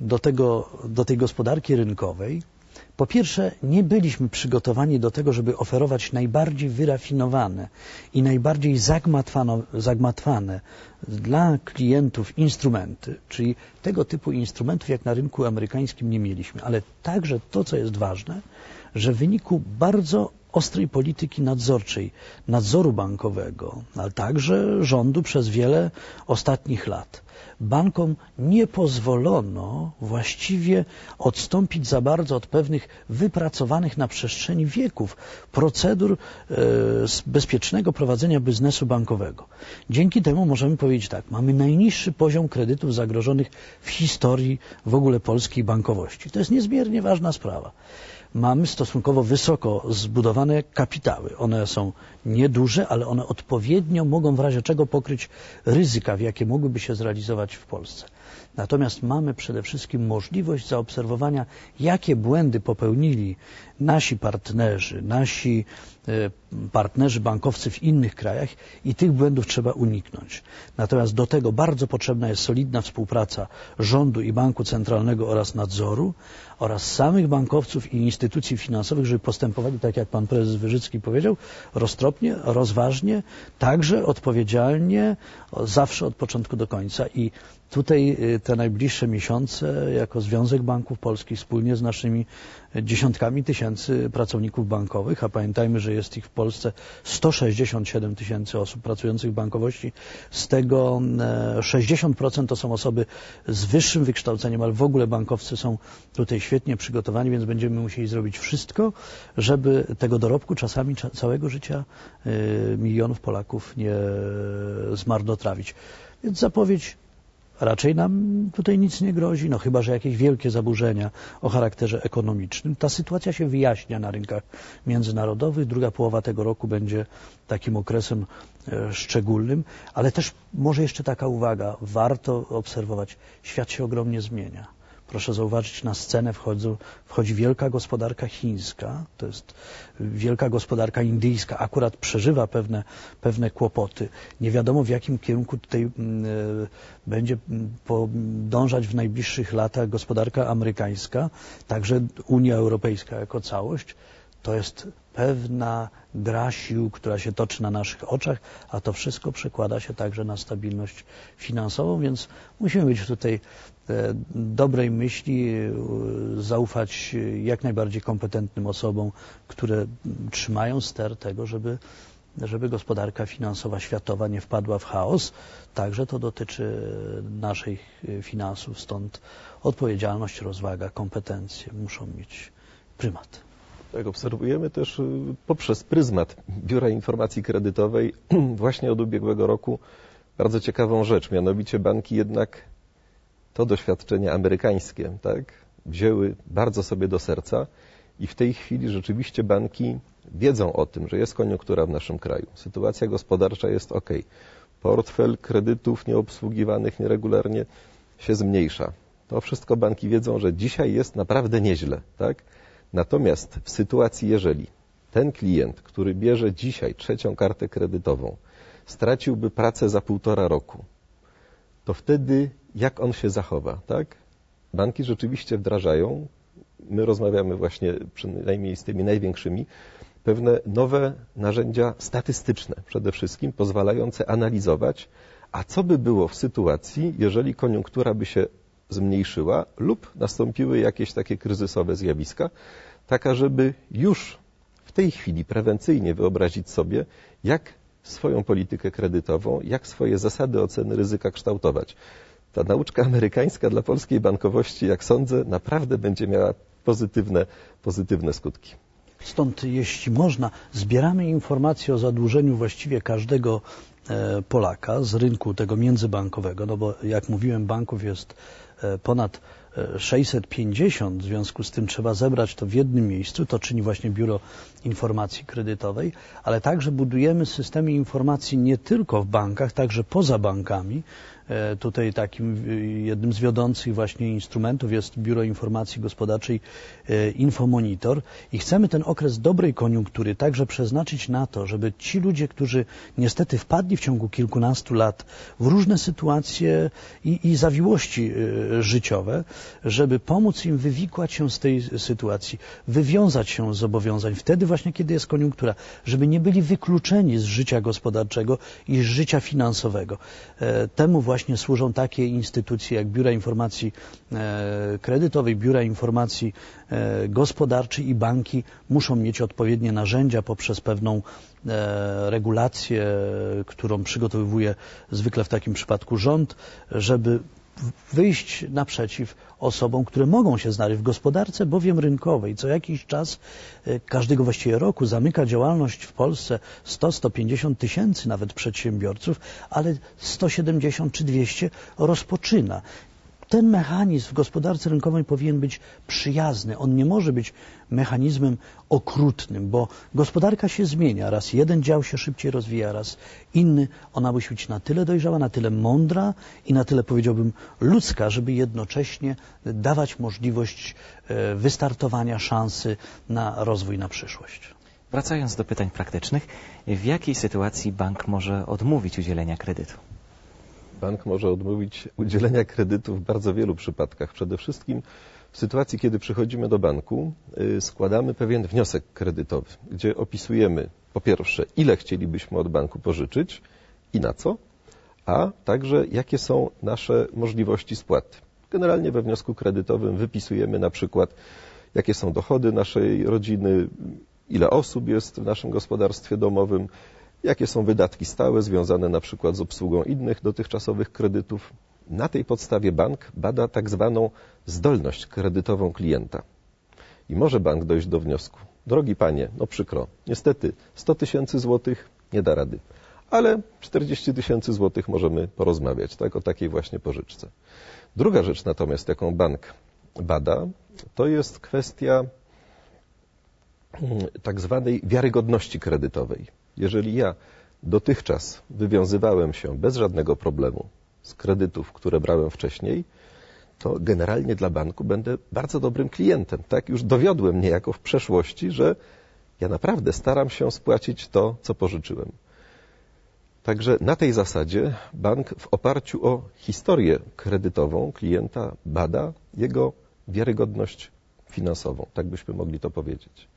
[SPEAKER 3] do tej gospodarki rynkowej, po pierwsze nie byliśmy przygotowani do tego, żeby oferować najbardziej wyrafinowane i najbardziej zagmatwane dla klientów instrumenty, czyli tego typu instrumentów jak na rynku amerykańskim nie mieliśmy, ale także to, co jest ważne, że w wyniku bardzo ostrej polityki nadzorczej, nadzoru bankowego, ale także rządu przez wiele ostatnich lat, bankom nie pozwolono właściwie odstąpić za bardzo od pewnych wypracowanych na przestrzeni wieków procedur bezpiecznego prowadzenia biznesu bankowego. Dzięki temu możemy powiedzieć tak, mamy najniższy poziom kredytów zagrożonych w historii w ogóle polskiej bankowości. To jest niezmiernie ważna sprawa. Mamy stosunkowo wysoko zbudowane kapitały. One są nieduże, ale one odpowiednio mogą w razie czego pokryć ryzyka, w jakie mogłyby się zrealizować w Polsce. Natomiast mamy przede wszystkim możliwość zaobserwowania, jakie błędy popełnili nasi partnerzy bankowcy w innych krajach i tych błędów trzeba uniknąć. Natomiast do tego bardzo potrzebna jest solidna współpraca rządu i banku centralnego oraz nadzoru oraz samych bankowców i instytucji finansowych, żeby postępowali, tak jak pan prezes Wyrzycki powiedział, roztropnie, rozważnie, także odpowiedzialnie, zawsze od początku do końca. I tutaj te najbliższe miesiące jako Związek Banków Polskich wspólnie z naszymi dziesiątkami tysięcy pracowników bankowych, a pamiętajmy, że jest ich w Polsce 167 tysięcy osób pracujących w bankowości, z tego 60% to są osoby z wyższym wykształceniem, ale w ogóle bankowcy są tutaj świetnie przygotowani, więc będziemy musieli zrobić wszystko, żeby tego dorobku czasami całego życia milionów Polaków nie zmarnotrawić. Więc zapowiedź raczej nam tutaj nic nie grozi, no chyba że jakieś wielkie zaburzenia o charakterze ekonomicznym. Ta sytuacja się wyjaśnia na rynkach międzynarodowych. Druga połowa tego roku będzie takim okresem szczególnym, ale też może jeszcze taka uwaga, warto obserwować, świat się ogromnie zmienia. Proszę zauważyć, na scenę wchodzi wielka gospodarka chińska, to jest wielka gospodarka indyjska, akurat przeżywa pewne kłopoty. Nie wiadomo, w jakim kierunku tutaj będzie podążać w najbliższych latach gospodarka amerykańska, także Unia Europejska jako całość. To jest pewna gra sił, która się toczy na naszych oczach, a to wszystko przekłada się także na stabilność finansową, więc musimy być tutaj dobrej myśli, zaufać jak najbardziej kompetentnym osobom, które trzymają ster tego, żeby gospodarka finansowa światowa nie wpadła w chaos. Także to dotyczy naszych finansów, stąd odpowiedzialność, rozwaga, kompetencje muszą mieć prymat.
[SPEAKER 2] Tak, obserwujemy też poprzez pryzmat Biura Informacji Kredytowej właśnie od ubiegłego roku bardzo ciekawą rzecz, mianowicie banki jednak to doświadczenie amerykańskie, tak, wzięły bardzo sobie do serca i w tej chwili rzeczywiście banki wiedzą o tym, że jest koniunktura w naszym kraju. Sytuacja gospodarcza jest ok. Portfel kredytów nieobsługiwanych nieregularnie się zmniejsza. To wszystko banki wiedzą, że dzisiaj jest naprawdę nieźle, tak? Natomiast w sytuacji, jeżeli ten klient, który bierze dzisiaj trzecią kartę kredytową, straciłby pracę za 1,5 roku, to wtedy jak on się zachowa, tak? Banki rzeczywiście wdrażają, my rozmawiamy właśnie przynajmniej z tymi największymi, pewne nowe narzędzia statystyczne przede wszystkim, pozwalające analizować, a co by było w sytuacji, jeżeli koniunktura by się zmniejszyła lub nastąpiły jakieś takie kryzysowe zjawiska, taka, żeby już w tej chwili prewencyjnie wyobrazić sobie, jak swoją politykę kredytową, jak swoje zasady oceny ryzyka kształtować. Ta nauczka amerykańska dla polskiej bankowości, jak sądzę, naprawdę będzie miała pozytywne skutki.
[SPEAKER 3] Stąd, jeśli można, zbieramy informacje o zadłużeniu właściwie każdego Polaka z rynku tego międzybankowego, no bo jak mówiłem, banków jest ponad 650, w związku z tym trzeba zebrać to w jednym miejscu, to czyni właśnie Biuro Informacji Kredytowej, ale także budujemy systemy informacji nie tylko w bankach, także poza bankami. Tutaj takim jednym z wiodących właśnie instrumentów jest Biuro Informacji Gospodarczej Infomonitor i chcemy ten okres dobrej koniunktury także przeznaczyć na to, żeby ci ludzie, którzy niestety wpadli w ciągu kilkunastu lat w różne sytuacje i zawiłości życiowe, żeby pomóc im wywikłać się z tej sytuacji, wywiązać się z zobowiązań wtedy właśnie, kiedy jest koniunktura, żeby nie byli wykluczeni z życia gospodarczego i z życia finansowego. Temu właśnie służą takie instytucje jak Biura Informacji Kredytowej, Biura Informacji Gospodarczej i banki muszą mieć odpowiednie narzędzia poprzez pewną regulację, którą przygotowuje zwykle w takim przypadku rząd, żeby wyjść naprzeciw osobom, które mogą się znaleźć w gospodarce, bowiem rynkowej. Co jakiś czas, każdego właściwie roku zamyka działalność w Polsce 100-150 tysięcy nawet przedsiębiorców, ale 170 czy 200 rozpoczyna. Ten mechanizm w gospodarce rynkowej powinien być przyjazny. On nie może być mechanizmem okrutnym, bo gospodarka się zmienia. Raz jeden dział się szybciej rozwija, raz inny. Ona musi być na tyle dojrzała, na tyle mądra i na tyle, powiedziałbym, ludzka, żeby jednocześnie dawać możliwość wystartowania, szansy na rozwój, na przyszłość.
[SPEAKER 1] Wracając do pytań praktycznych, w jakiej sytuacji bank może odmówić udzielenia kredytu?
[SPEAKER 2] Bank może odmówić udzielenia kredytu w bardzo wielu przypadkach. Przede wszystkim w sytuacji, kiedy przychodzimy do banku, składamy pewien wniosek kredytowy, gdzie opisujemy po pierwsze, ile chcielibyśmy od banku pożyczyć i na co, a także jakie są nasze możliwości spłaty. Generalnie we wniosku kredytowym wypisujemy na przykład, jakie są dochody naszej rodziny, ile osób jest w naszym gospodarstwie domowym, jakie są wydatki stałe związane na przykład z obsługą innych dotychczasowych kredytów. Na tej podstawie bank bada tak zwaną zdolność kredytową klienta. I może bank dojść do wniosku: drogi panie, no przykro, niestety 100 tysięcy złotych nie da rady, ale 40 tysięcy złotych możemy porozmawiać, tak, o takiej właśnie pożyczce. Druga rzecz natomiast, jaką bank bada, to jest kwestia tak zwanej wiarygodności kredytowej. Jeżeli ja dotychczas wywiązywałem się bez żadnego problemu z kredytów, które brałem wcześniej, to generalnie dla banku będę bardzo dobrym klientem. Tak, już dowiodłem niejako w przeszłości, że ja naprawdę staram się spłacić to, co pożyczyłem. Także na tej zasadzie bank w oparciu o historię kredytową klienta bada jego wiarygodność finansową. Tak byśmy mogli to powiedzieć.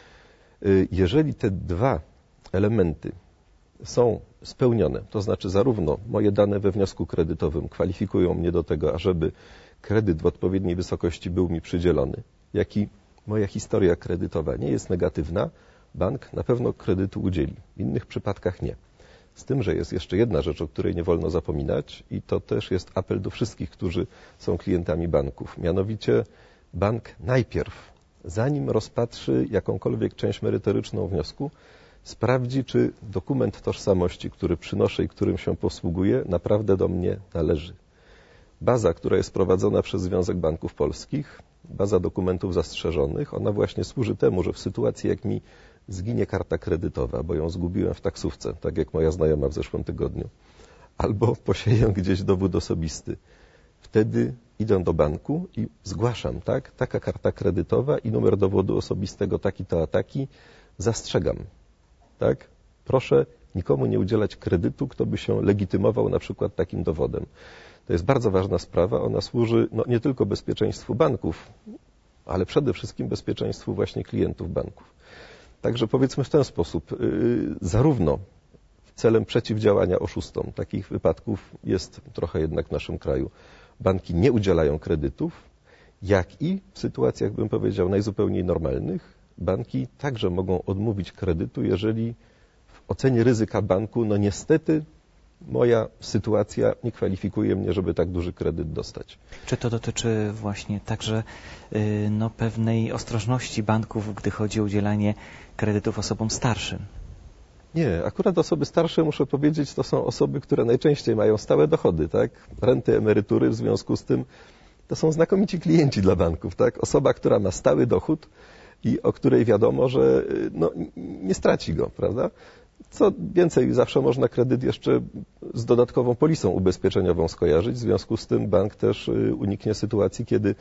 [SPEAKER 2] Jeżeli te dwa elementy są spełnione, to znaczy zarówno moje dane we wniosku kredytowym kwalifikują mnie do tego, ażeby kredyt w odpowiedniej wysokości był mi przydzielony, jak i moja historia kredytowa nie jest negatywna, bank na pewno kredytu udzieli. W innych przypadkach nie. Z tym, że jest jeszcze jedna rzecz, o której nie wolno zapominać, i to też jest apel do wszystkich, którzy są klientami banków. Mianowicie bank najpierw, zanim rozpatrzy jakąkolwiek część merytoryczną wniosku, sprawdzi, czy dokument tożsamości, który przynoszę i którym się posługuję, naprawdę do mnie należy. Baza, która jest prowadzona przez Związek Banków Polskich, baza dokumentów zastrzeżonych, ona właśnie służy temu, że w sytuacji, jak mi zginie karta kredytowa, bo ją zgubiłem w taksówce, tak jak moja znajoma w zeszłym tygodniu, albo posieję gdzieś dowód osobisty, wtedy idę do banku i zgłaszam, tak, taka karta kredytowa i numer dowodu osobistego taki to a taki, zastrzegam, tak, proszę nikomu nie udzielać kredytu, kto by się legitymował na przykład takim dowodem. To jest bardzo ważna sprawa, ona służy nie tylko bezpieczeństwu banków, ale przede wszystkim bezpieczeństwu właśnie klientów banków. Także powiedzmy w ten sposób, zarówno celem przeciwdziałania oszustom, takich wypadków jest trochę jednak w naszym kraju, banki nie udzielają kredytów, jak i w sytuacjach, bym powiedział, najzupełniej normalnych, banki także mogą odmówić kredytu, jeżeli w ocenie ryzyka banku, niestety moja sytuacja nie kwalifikuje mnie, żeby tak duży kredyt dostać.
[SPEAKER 1] Czy to dotyczy właśnie także pewnej ostrożności banków, gdy chodzi o udzielanie kredytów osobom starszym?
[SPEAKER 2] Nie, akurat osoby starsze, muszę powiedzieć, to są osoby, które najczęściej mają stałe dochody, tak? Renty, emerytury, w związku z tym to są znakomici klienci dla banków, tak? Osoba, która ma stały dochód i o której wiadomo, że nie straci go, prawda? Co więcej, zawsze można kredyt jeszcze z dodatkową polisą ubezpieczeniową skojarzyć, w związku z tym bank też uniknie sytuacji, kiedy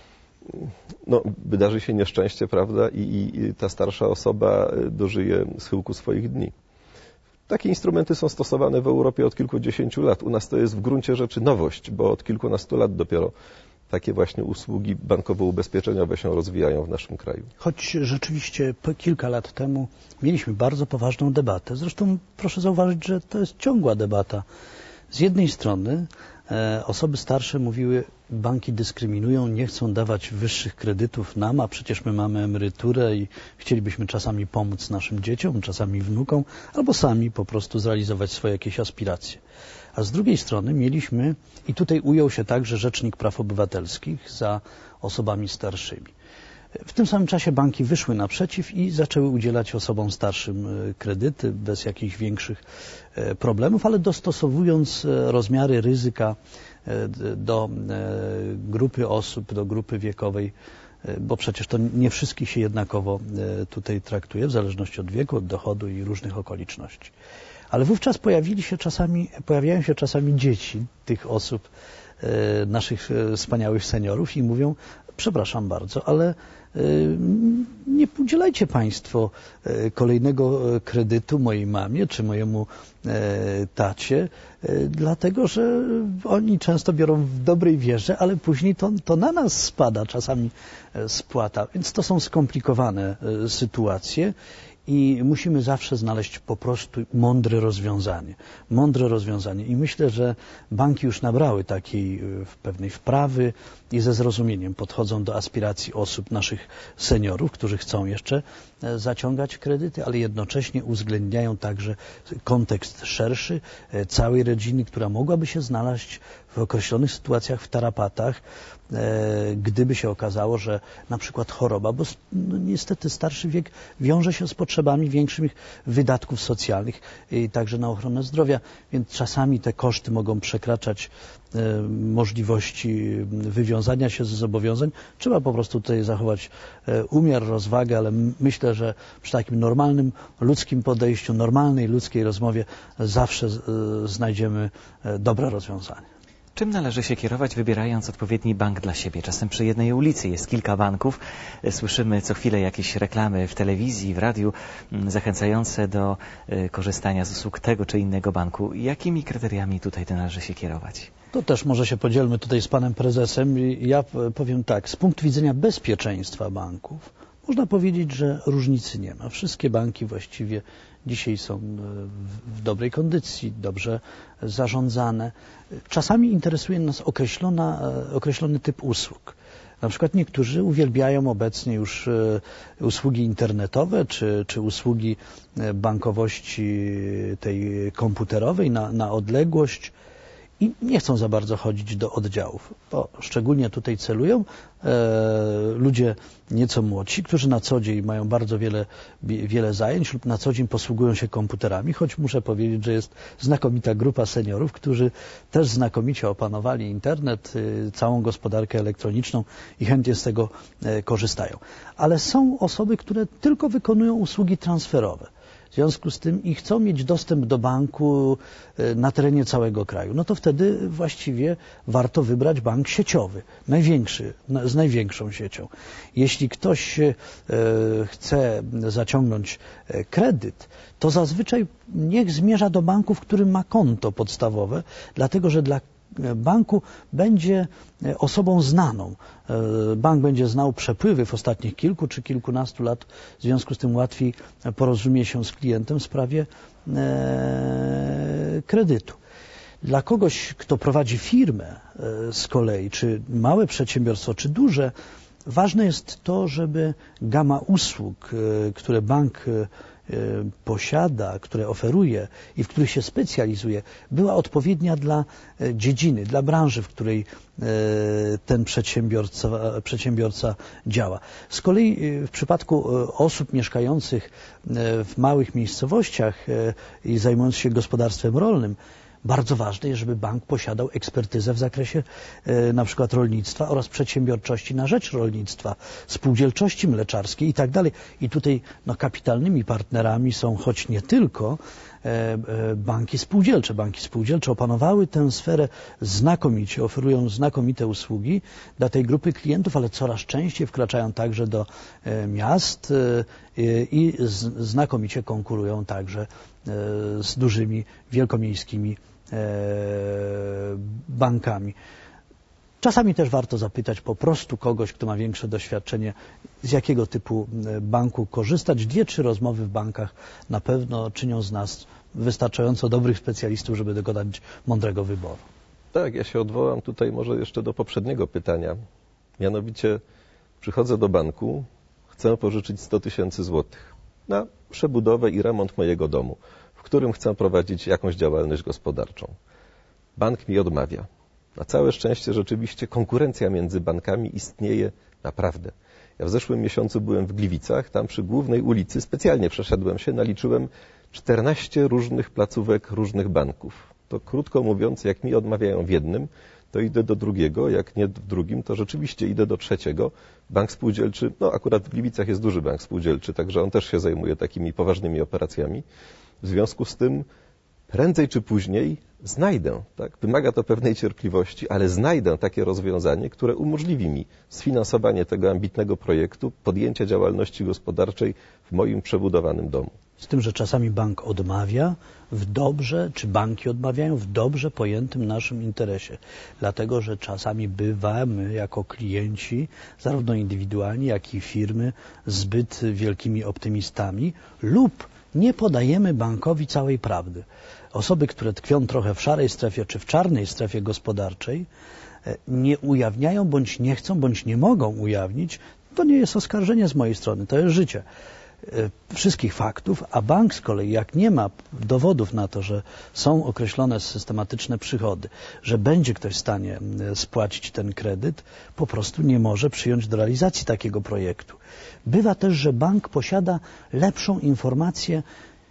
[SPEAKER 2] wydarzy się nieszczęście, prawda, i ta starsza osoba dożyje schyłku swoich dni. Takie instrumenty są stosowane w Europie od kilkudziesięciu lat. U nas to jest w gruncie rzeczy nowość, bo od kilkunastu lat dopiero takie właśnie usługi bankowo-ubezpieczeniowe się rozwijają w naszym kraju.
[SPEAKER 3] Choć rzeczywiście kilka lat temu mieliśmy bardzo poważną debatę. Zresztą proszę zauważyć, że to jest ciągła debata. Z jednej strony osoby starsze mówiły, banki dyskryminują, nie chcą dawać wyższych kredytów nam, a przecież my mamy emeryturę i chcielibyśmy czasami pomóc naszym dzieciom, czasami wnukom, albo sami po prostu zrealizować swoje jakieś aspiracje. A z drugiej strony mieliśmy, i tutaj ujął się także Rzecznik Praw Obywatelskich za osobami starszymi. W tym samym czasie banki wyszły naprzeciw i zaczęły udzielać osobom starszym kredyty bez jakichś większych problemów, ale dostosowując rozmiary ryzyka do grupy osób, do grupy wiekowej, bo przecież to nie wszystkich się jednakowo tutaj traktuje, w zależności od wieku, od dochodu i różnych okoliczności. Ale wówczas pojawiają się czasami dzieci tych osób, naszych wspaniałych seniorów i mówią, przepraszam bardzo, ale nie udzielajcie Państwo kolejnego kredytu mojej mamie czy mojemu tacie, dlatego że oni często biorą w dobrej wierze, ale później to na nas spada czasami spłata. Więc to są skomplikowane sytuacje i musimy zawsze znaleźć po prostu mądre rozwiązanie. Mądre rozwiązanie. I myślę, że banki już nabrały takiej pewnej wprawy i ze zrozumieniem podchodzą do aspiracji osób, naszych seniorów, którzy chcą jeszcze zaciągać kredyty, ale jednocześnie uwzględniają także kontekst szerszy całej rodziny, która mogłaby się znaleźć w określonych sytuacjach w tarapatach, gdyby się okazało, że na przykład choroba, bo niestety starszy wiek wiąże się z potrzebami większych wydatków socjalnych i także na ochronę zdrowia, więc czasami te koszty mogą przekraczać możliwości wywiązania się ze zobowiązań. Trzeba po prostu tutaj zachować umiar, rozwagę, ale myślę, że przy takim normalnym ludzkim podejściu, normalnej ludzkiej rozmowie zawsze znajdziemy dobre rozwiązanie.
[SPEAKER 1] Czym należy się kierować, wybierając odpowiedni bank dla siebie? Czasem przy jednej ulicy jest kilka banków. Słyszymy co chwilę jakieś reklamy w telewizji, w radiu zachęcające do korzystania z usług tego czy innego banku. Jakimi kryteriami tutaj należy się kierować?
[SPEAKER 3] To też może się podzielmy tutaj z panem prezesem. Ja powiem tak, z punktu widzenia bezpieczeństwa banków można powiedzieć, że różnicy nie ma. Wszystkie banki właściwie dzisiaj są w dobrej kondycji, dobrze zarządzane. Czasami interesuje nas określony typ usług. Na przykład niektórzy uwielbiają obecnie już usługi internetowe czy usługi bankowości tej komputerowej na odległość i nie chcą za bardzo chodzić do oddziałów, bo szczególnie tutaj celują ludzie nieco młodsi, którzy na co dzień mają bardzo wiele zajęć lub na co dzień posługują się komputerami, choć muszę powiedzieć, że jest znakomita grupa seniorów, którzy też znakomicie opanowali internet, całą gospodarkę elektroniczną i chętnie z tego korzystają. Ale są osoby, które tylko wykonują usługi transferowe. W związku z tym i chcą mieć dostęp do banku na terenie całego kraju, no to wtedy właściwie warto wybrać bank sieciowy, największy, z największą siecią. Jeśli ktoś chce zaciągnąć kredyt, to zazwyczaj niech zmierza do banku, w którym ma konto podstawowe, dlatego że dla banku będzie osobą znaną. Bank będzie znał przepływy w ostatnich kilku czy kilkunastu lat, w związku z tym łatwiej porozumie się z klientem w sprawie kredytu. Dla kogoś, kto prowadzi firmę z kolei, czy małe przedsiębiorstwo, czy duże, ważne jest to, żeby gama usług, które bank posiada, które oferuje i w których się specjalizuje, była odpowiednia dla dziedziny, dla branży, w której ten przedsiębiorca działa. Z kolei w przypadku osób mieszkających w małych miejscowościach i zajmujących się gospodarstwem rolnym, bardzo ważne jest, żeby bank posiadał ekspertyzę w zakresie na przykład rolnictwa oraz przedsiębiorczości na rzecz rolnictwa, spółdzielczości mleczarskiej i tak dalej. I tutaj kapitalnymi partnerami są choć nie tylko banki spółdzielcze. Banki spółdzielcze opanowały tę sferę znakomicie, oferują znakomite usługi dla tej grupy klientów, ale coraz częściej wkraczają także do miast i znakomicie konkurują także z dużymi, wielkomiejskimi bankami. Czasami też warto zapytać po prostu kogoś, kto ma większe doświadczenie, z jakiego typu banku korzystać. 2-3 rozmowy w bankach na pewno czynią z nas wystarczająco dobrych specjalistów, żeby dokonać mądrego wyboru.
[SPEAKER 2] Tak, ja się odwołam tutaj może jeszcze do poprzedniego pytania. Mianowicie przychodzę do banku, chcę pożyczyć 100 000 złotych na przebudowę i remont mojego domu, w którym chcę prowadzić jakąś działalność gospodarczą. Bank mi odmawia. Na całe szczęście rzeczywiście konkurencja między bankami istnieje naprawdę. Ja w zeszłym miesiącu byłem w Gliwicach, tam przy głównej ulicy specjalnie przeszedłem się, naliczyłem 14 różnych placówek różnych banków. To krótko mówiąc, jak mi odmawiają w jednym, to idę do drugiego, jak nie w drugim, to rzeczywiście idę do trzeciego. Bank spółdzielczy, akurat w Gliwicach jest duży bank spółdzielczy, także on też się zajmuje takimi poważnymi operacjami. W związku z tym prędzej czy później znajdę, tak? Wymaga to pewnej cierpliwości, ale znajdę takie rozwiązanie, które umożliwi mi sfinansowanie tego ambitnego projektu, podjęcia działalności gospodarczej w moim przebudowanym domu.
[SPEAKER 3] Z tym, że czasami bank odmawia w dobrze, czy banki odmawiają w dobrze pojętym naszym interesie. Dlatego, że czasami bywamy jako klienci, zarówno indywidualni, jak i firmy, zbyt wielkimi optymistami lub nie podajemy bankowi całej prawdy. Osoby, które tkwią trochę w szarej strefie, czy w czarnej strefie gospodarczej, nie ujawniają, bądź nie chcą, bądź nie mogą ujawnić. To nie jest oskarżenie z mojej strony, to jest życie. Wszystkich faktów, a bank z kolei, jak nie ma dowodów na to, że są określone systematyczne przychody, że będzie ktoś w stanie spłacić ten kredyt, po prostu nie może przyjąć do realizacji takiego projektu. Bywa też, że bank posiada lepszą informację,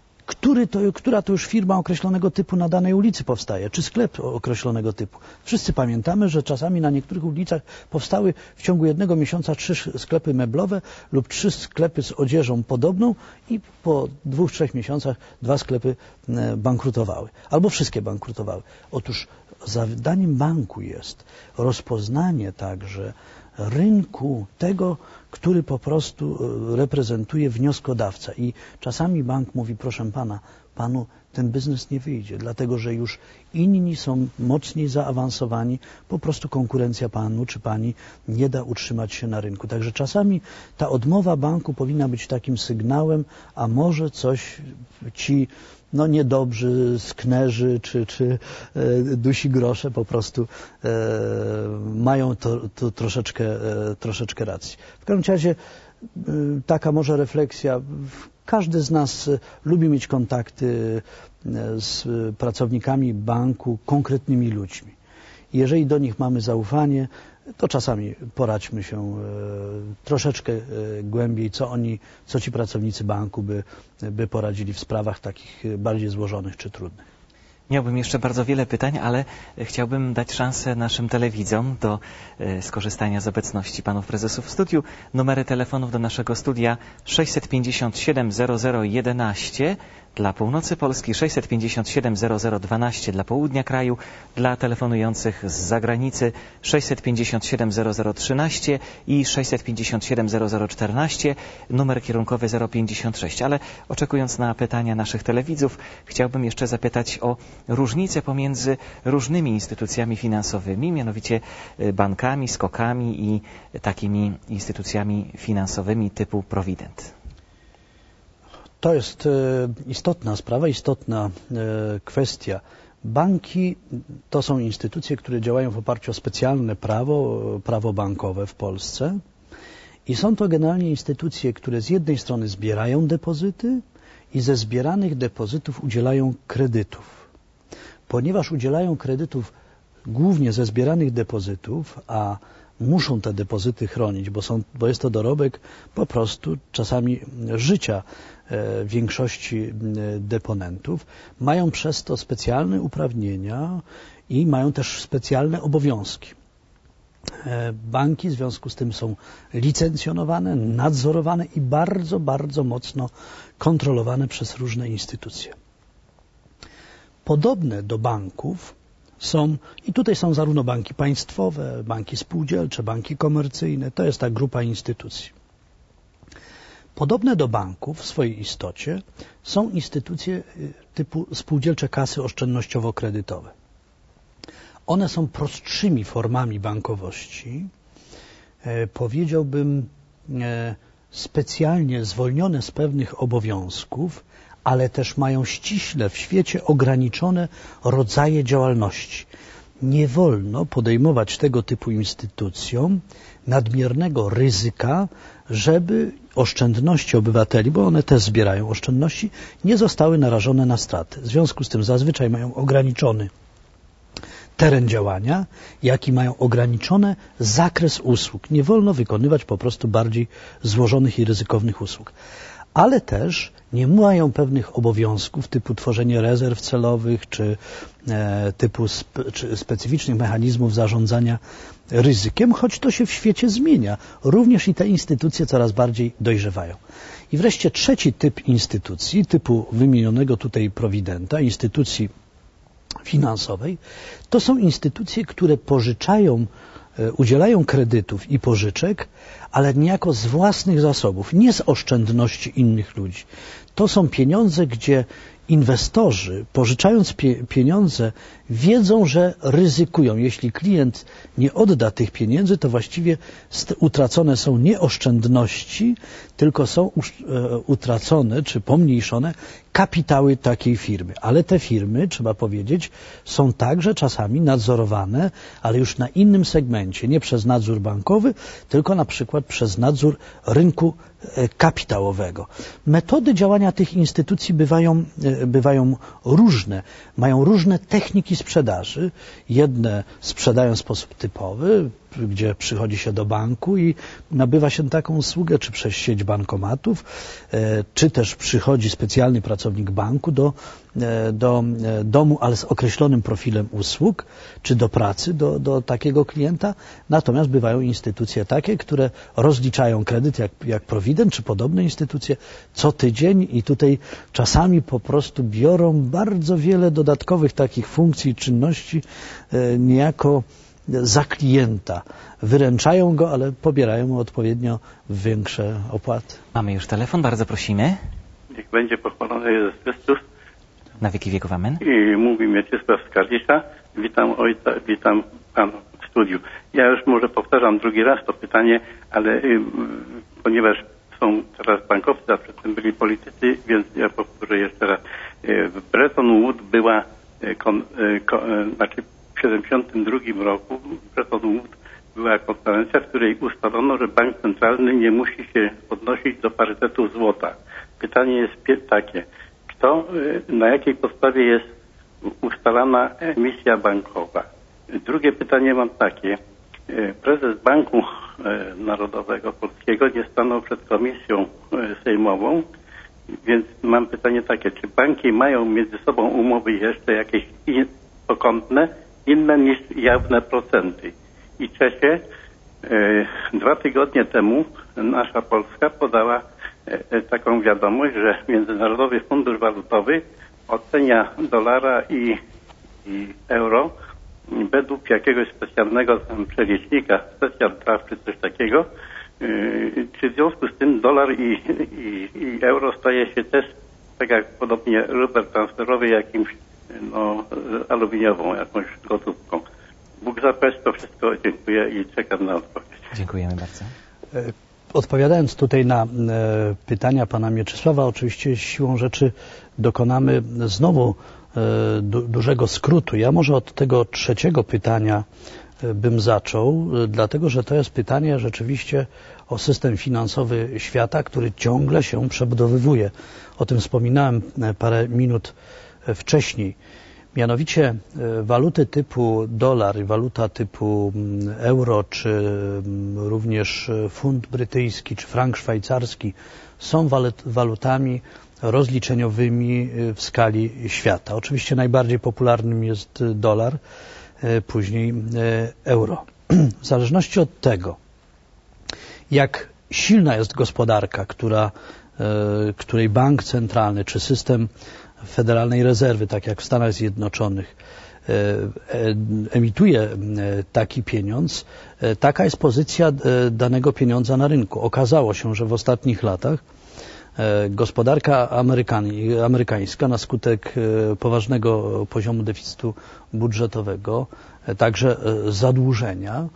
[SPEAKER 3] która to już firma określonego typu na danej ulicy powstaje, czy sklep określonego typu. Wszyscy pamiętamy, że czasami na niektórych ulicach powstały w ciągu 1 miesiąca 3 sklepy meblowe lub 3 sklepy z odzieżą podobną i po 2-3 miesiącach 2 sklepy bankrutowały. Albo wszystkie bankrutowały. Otóż zadaniem banku jest rozpoznanie także rynku tego, który po prostu reprezentuje wnioskodawca. I czasami bank mówi, proszę pana, panu ten biznes nie wyjdzie, dlatego że już inni są mocniej zaawansowani, po prostu konkurencja panu czy pani nie da utrzymać się na rynku. Także czasami ta odmowa banku powinna być takim sygnałem, a może coś ci niedobrzy sknerzy czy dusi grosze po prostu mają to troszeczkę racji. W każdym razie taka może refleksja. Każdy z nas lubi mieć kontakty z pracownikami banku, konkretnymi ludźmi. Jeżeli do nich mamy zaufanie, to czasami poradźmy się troszeczkę głębiej, co ci pracownicy banku by poradzili w sprawach takich bardziej złożonych czy trudnych.
[SPEAKER 1] Miałbym jeszcze bardzo wiele pytań, ale chciałbym dać szansę naszym telewidzom do skorzystania z obecności panów prezesów w studiu. Numery telefonów do naszego studia 657 0011 dla północy Polski, 657 0012 dla południa kraju, dla telefonujących z zagranicy 657 0013 i 657 0014, numer kierunkowy 056. Ale oczekując na pytania naszych telewidzów, chciałbym jeszcze zapytać o różnice pomiędzy różnymi instytucjami finansowymi, mianowicie bankami, skokami i takimi instytucjami finansowymi typu Provident.
[SPEAKER 3] To jest istotna sprawa, istotna kwestia. Banki to są instytucje, które działają w oparciu o specjalne prawo bankowe w Polsce i są to generalnie instytucje, które z jednej strony zbierają depozyty i ze zbieranych depozytów udzielają kredytów. Ponieważ udzielają kredytów głównie ze zbieranych depozytów, a muszą te depozyty chronić, bo jest to dorobek po prostu czasami życia większości deponentów, mają przez to specjalne uprawnienia i mają też specjalne obowiązki. Banki w związku z tym są licencjonowane, nadzorowane i bardzo, bardzo mocno kontrolowane przez różne instytucje. Podobne do banków są, i tutaj są zarówno banki państwowe, banki spółdzielcze, banki komercyjne, to jest ta grupa instytucji. Podobne do banków w swojej istocie są instytucje typu spółdzielcze kasy oszczędnościowo-kredytowe. One są prostszymi formami bankowości, powiedziałbym specjalnie zwolnione z pewnych obowiązków, ale też mają ściśle w świecie ograniczone rodzaje działalności. Nie wolno podejmować tego typu instytucjom nadmiernego ryzyka, żeby oszczędności obywateli, bo one też zbierają oszczędności, nie zostały narażone na straty. W związku z tym zazwyczaj mają ograniczony teren działania, jak i mają ograniczony zakres usług. Nie wolno wykonywać po prostu bardziej złożonych i ryzykownych usług. Ale też nie mają pewnych obowiązków typu tworzenie rezerw celowych czy typu czy specyficznych mechanizmów zarządzania ryzykiem, choć to się w świecie zmienia. Również i te instytucje coraz bardziej dojrzewają. I wreszcie trzeci typ instytucji, typu wymienionego tutaj Providenta, instytucji finansowej, to są instytucje, które udzielają kredytów i pożyczek, ale niejako z własnych zasobów, nie z oszczędności innych ludzi. to są pieniądze, gdzie inwestorzy, pożyczając pieniądze, wiedzą, że ryzykują. Jeśli klient nie odda tych pieniędzy, to właściwie utracone są nie oszczędności, tylko są utracone czy pomniejszone kapitały takiej firmy. Ale te firmy, trzeba powiedzieć, są także czasami nadzorowane, ale już na innym segmencie, nie przez nadzór bankowy, tylko na przykład przez nadzór rynku kapitałowego. Metody działania tych instytucji bywają różne, mają różne techniki sprzedaży. Jedne sprzedają w sposób typowy, gdzie przychodzi się do banku i nabywa się taką usługę, czy przez sieć bankomatów, czy też przychodzi specjalny pracownik banku do domu, ale z określonym profilem usług, czy do pracy do takiego klienta. Natomiast bywają instytucje takie, które rozliczają kredyt, jak Provident, czy podobne instytucje, co tydzień i tutaj czasami po prostu biorą bardzo wiele dodatkowych takich funkcji, czynności, niejako za klienta. Wyręczają go, ale pobierają mu odpowiednio większe opłaty.
[SPEAKER 1] Mamy już telefon, bardzo prosimy.
[SPEAKER 4] Niech będzie pochwalony Jezus Chrystus.
[SPEAKER 1] Na wieki wieków, amen.
[SPEAKER 4] I mówi Mieczysław z Kalisza. Witam ojca, witam pana w studiu. Ja już może powtarzam drugi raz to pytanie, ale ponieważ są teraz bankowcy, a przedtem byli politycy, więc ja powtórzę jeszcze raz. W Bretton Woods była, w 1972 roku w Bretton Woods była konferencja, w której ustalono, że bank centralny nie musi się odnosić do parytetu złota. Pytanie jest takie, na jakiej podstawie jest ustalana emisja bankowa? Drugie pytanie mam takie. Prezes Banku Narodowego Polskiego nie stanął przed komisją sejmową, więc mam pytanie takie, czy banki mają między sobą umowy jeszcze jakieś pokątne, inne niż jawne procenty? I trzecie, 2 tygodnie temu nasza Polska podała taką wiadomość, że Międzynarodowy Fundusz Walutowy ocenia dolara i euro według jakiegoś specjalnego przelicznika, specjal traf czy coś takiego. Czy w związku z tym dolar i euro staje się też, tak jak podobnie rubel transferowy, jakimś aluminiową, jakąś gotówką? Bóg zapłać, to wszystko. Dziękuję i czekam na odpowiedź.
[SPEAKER 1] Dziękujemy bardzo.
[SPEAKER 3] Odpowiadając tutaj na pytania pana Mieczysława, oczywiście siłą rzeczy dokonamy znowu dużego skrótu. Ja może od tego trzeciego pytania bym zaczął, dlatego że to jest pytanie rzeczywiście o system finansowy świata, który ciągle się przebudowywuje. O tym wspominałem parę minut wcześniej. Mianowicie waluty typu dolar i waluta typu euro, czy również funt brytyjski, czy frank szwajcarski są walutami rozliczeniowymi w skali świata. Oczywiście najbardziej popularnym jest dolar, później euro. W zależności od tego, jak silna jest gospodarka, której bank centralny czy system Federalnej Rezerwy, tak jak w Stanach Zjednoczonych, emituje taki pieniądz, taka jest pozycja danego pieniądza na rynku. Okazało się, że w ostatnich latach gospodarka amerykańska na skutek poważnego poziomu deficytu budżetowego, także zadłużenia,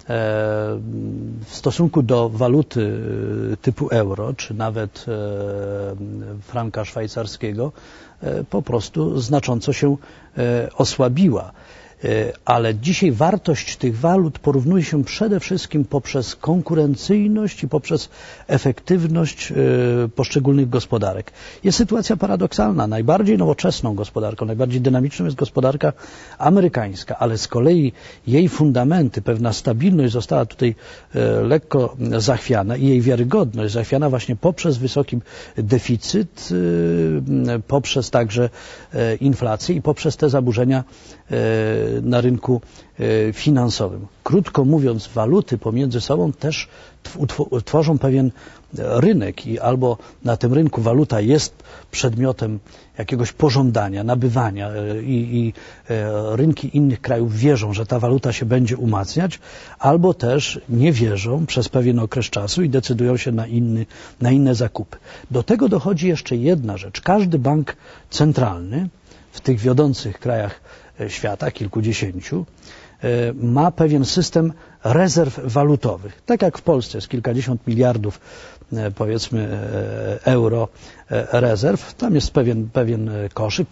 [SPEAKER 3] w stosunku do waluty typu euro, czy nawet franka szwajcarskiego, po prostu znacząco się osłabiła. Ale dzisiaj wartość tych walut porównuje się przede wszystkim poprzez konkurencyjność i poprzez efektywność poszczególnych gospodarek. Jest sytuacja paradoksalna. Najbardziej nowoczesną gospodarką, najbardziej dynamiczną jest gospodarka amerykańska, ale z kolei jej fundamenty, pewna stabilność została tutaj lekko zachwiana i jej wiarygodność zachwiana właśnie poprzez wysoki deficyt, poprzez także inflację i poprzez te zaburzenia na rynku finansowym. Krótko mówiąc, waluty pomiędzy sobą też tworzą pewien rynek i albo na tym rynku waluta jest przedmiotem jakiegoś pożądania, nabywania i rynki innych krajów wierzą, że ta waluta się będzie umacniać, albo też nie wierzą przez pewien okres czasu i decydują się na inne zakupy. Do tego dochodzi jeszcze jedna rzecz. Każdy bank centralny w tych wiodących krajach świata, kilkudziesięciu, ma pewien system rezerw walutowych. Tak jak w Polsce jest kilkadziesiąt miliardów, powiedzmy, euro rezerw. Tam jest pewien koszyk,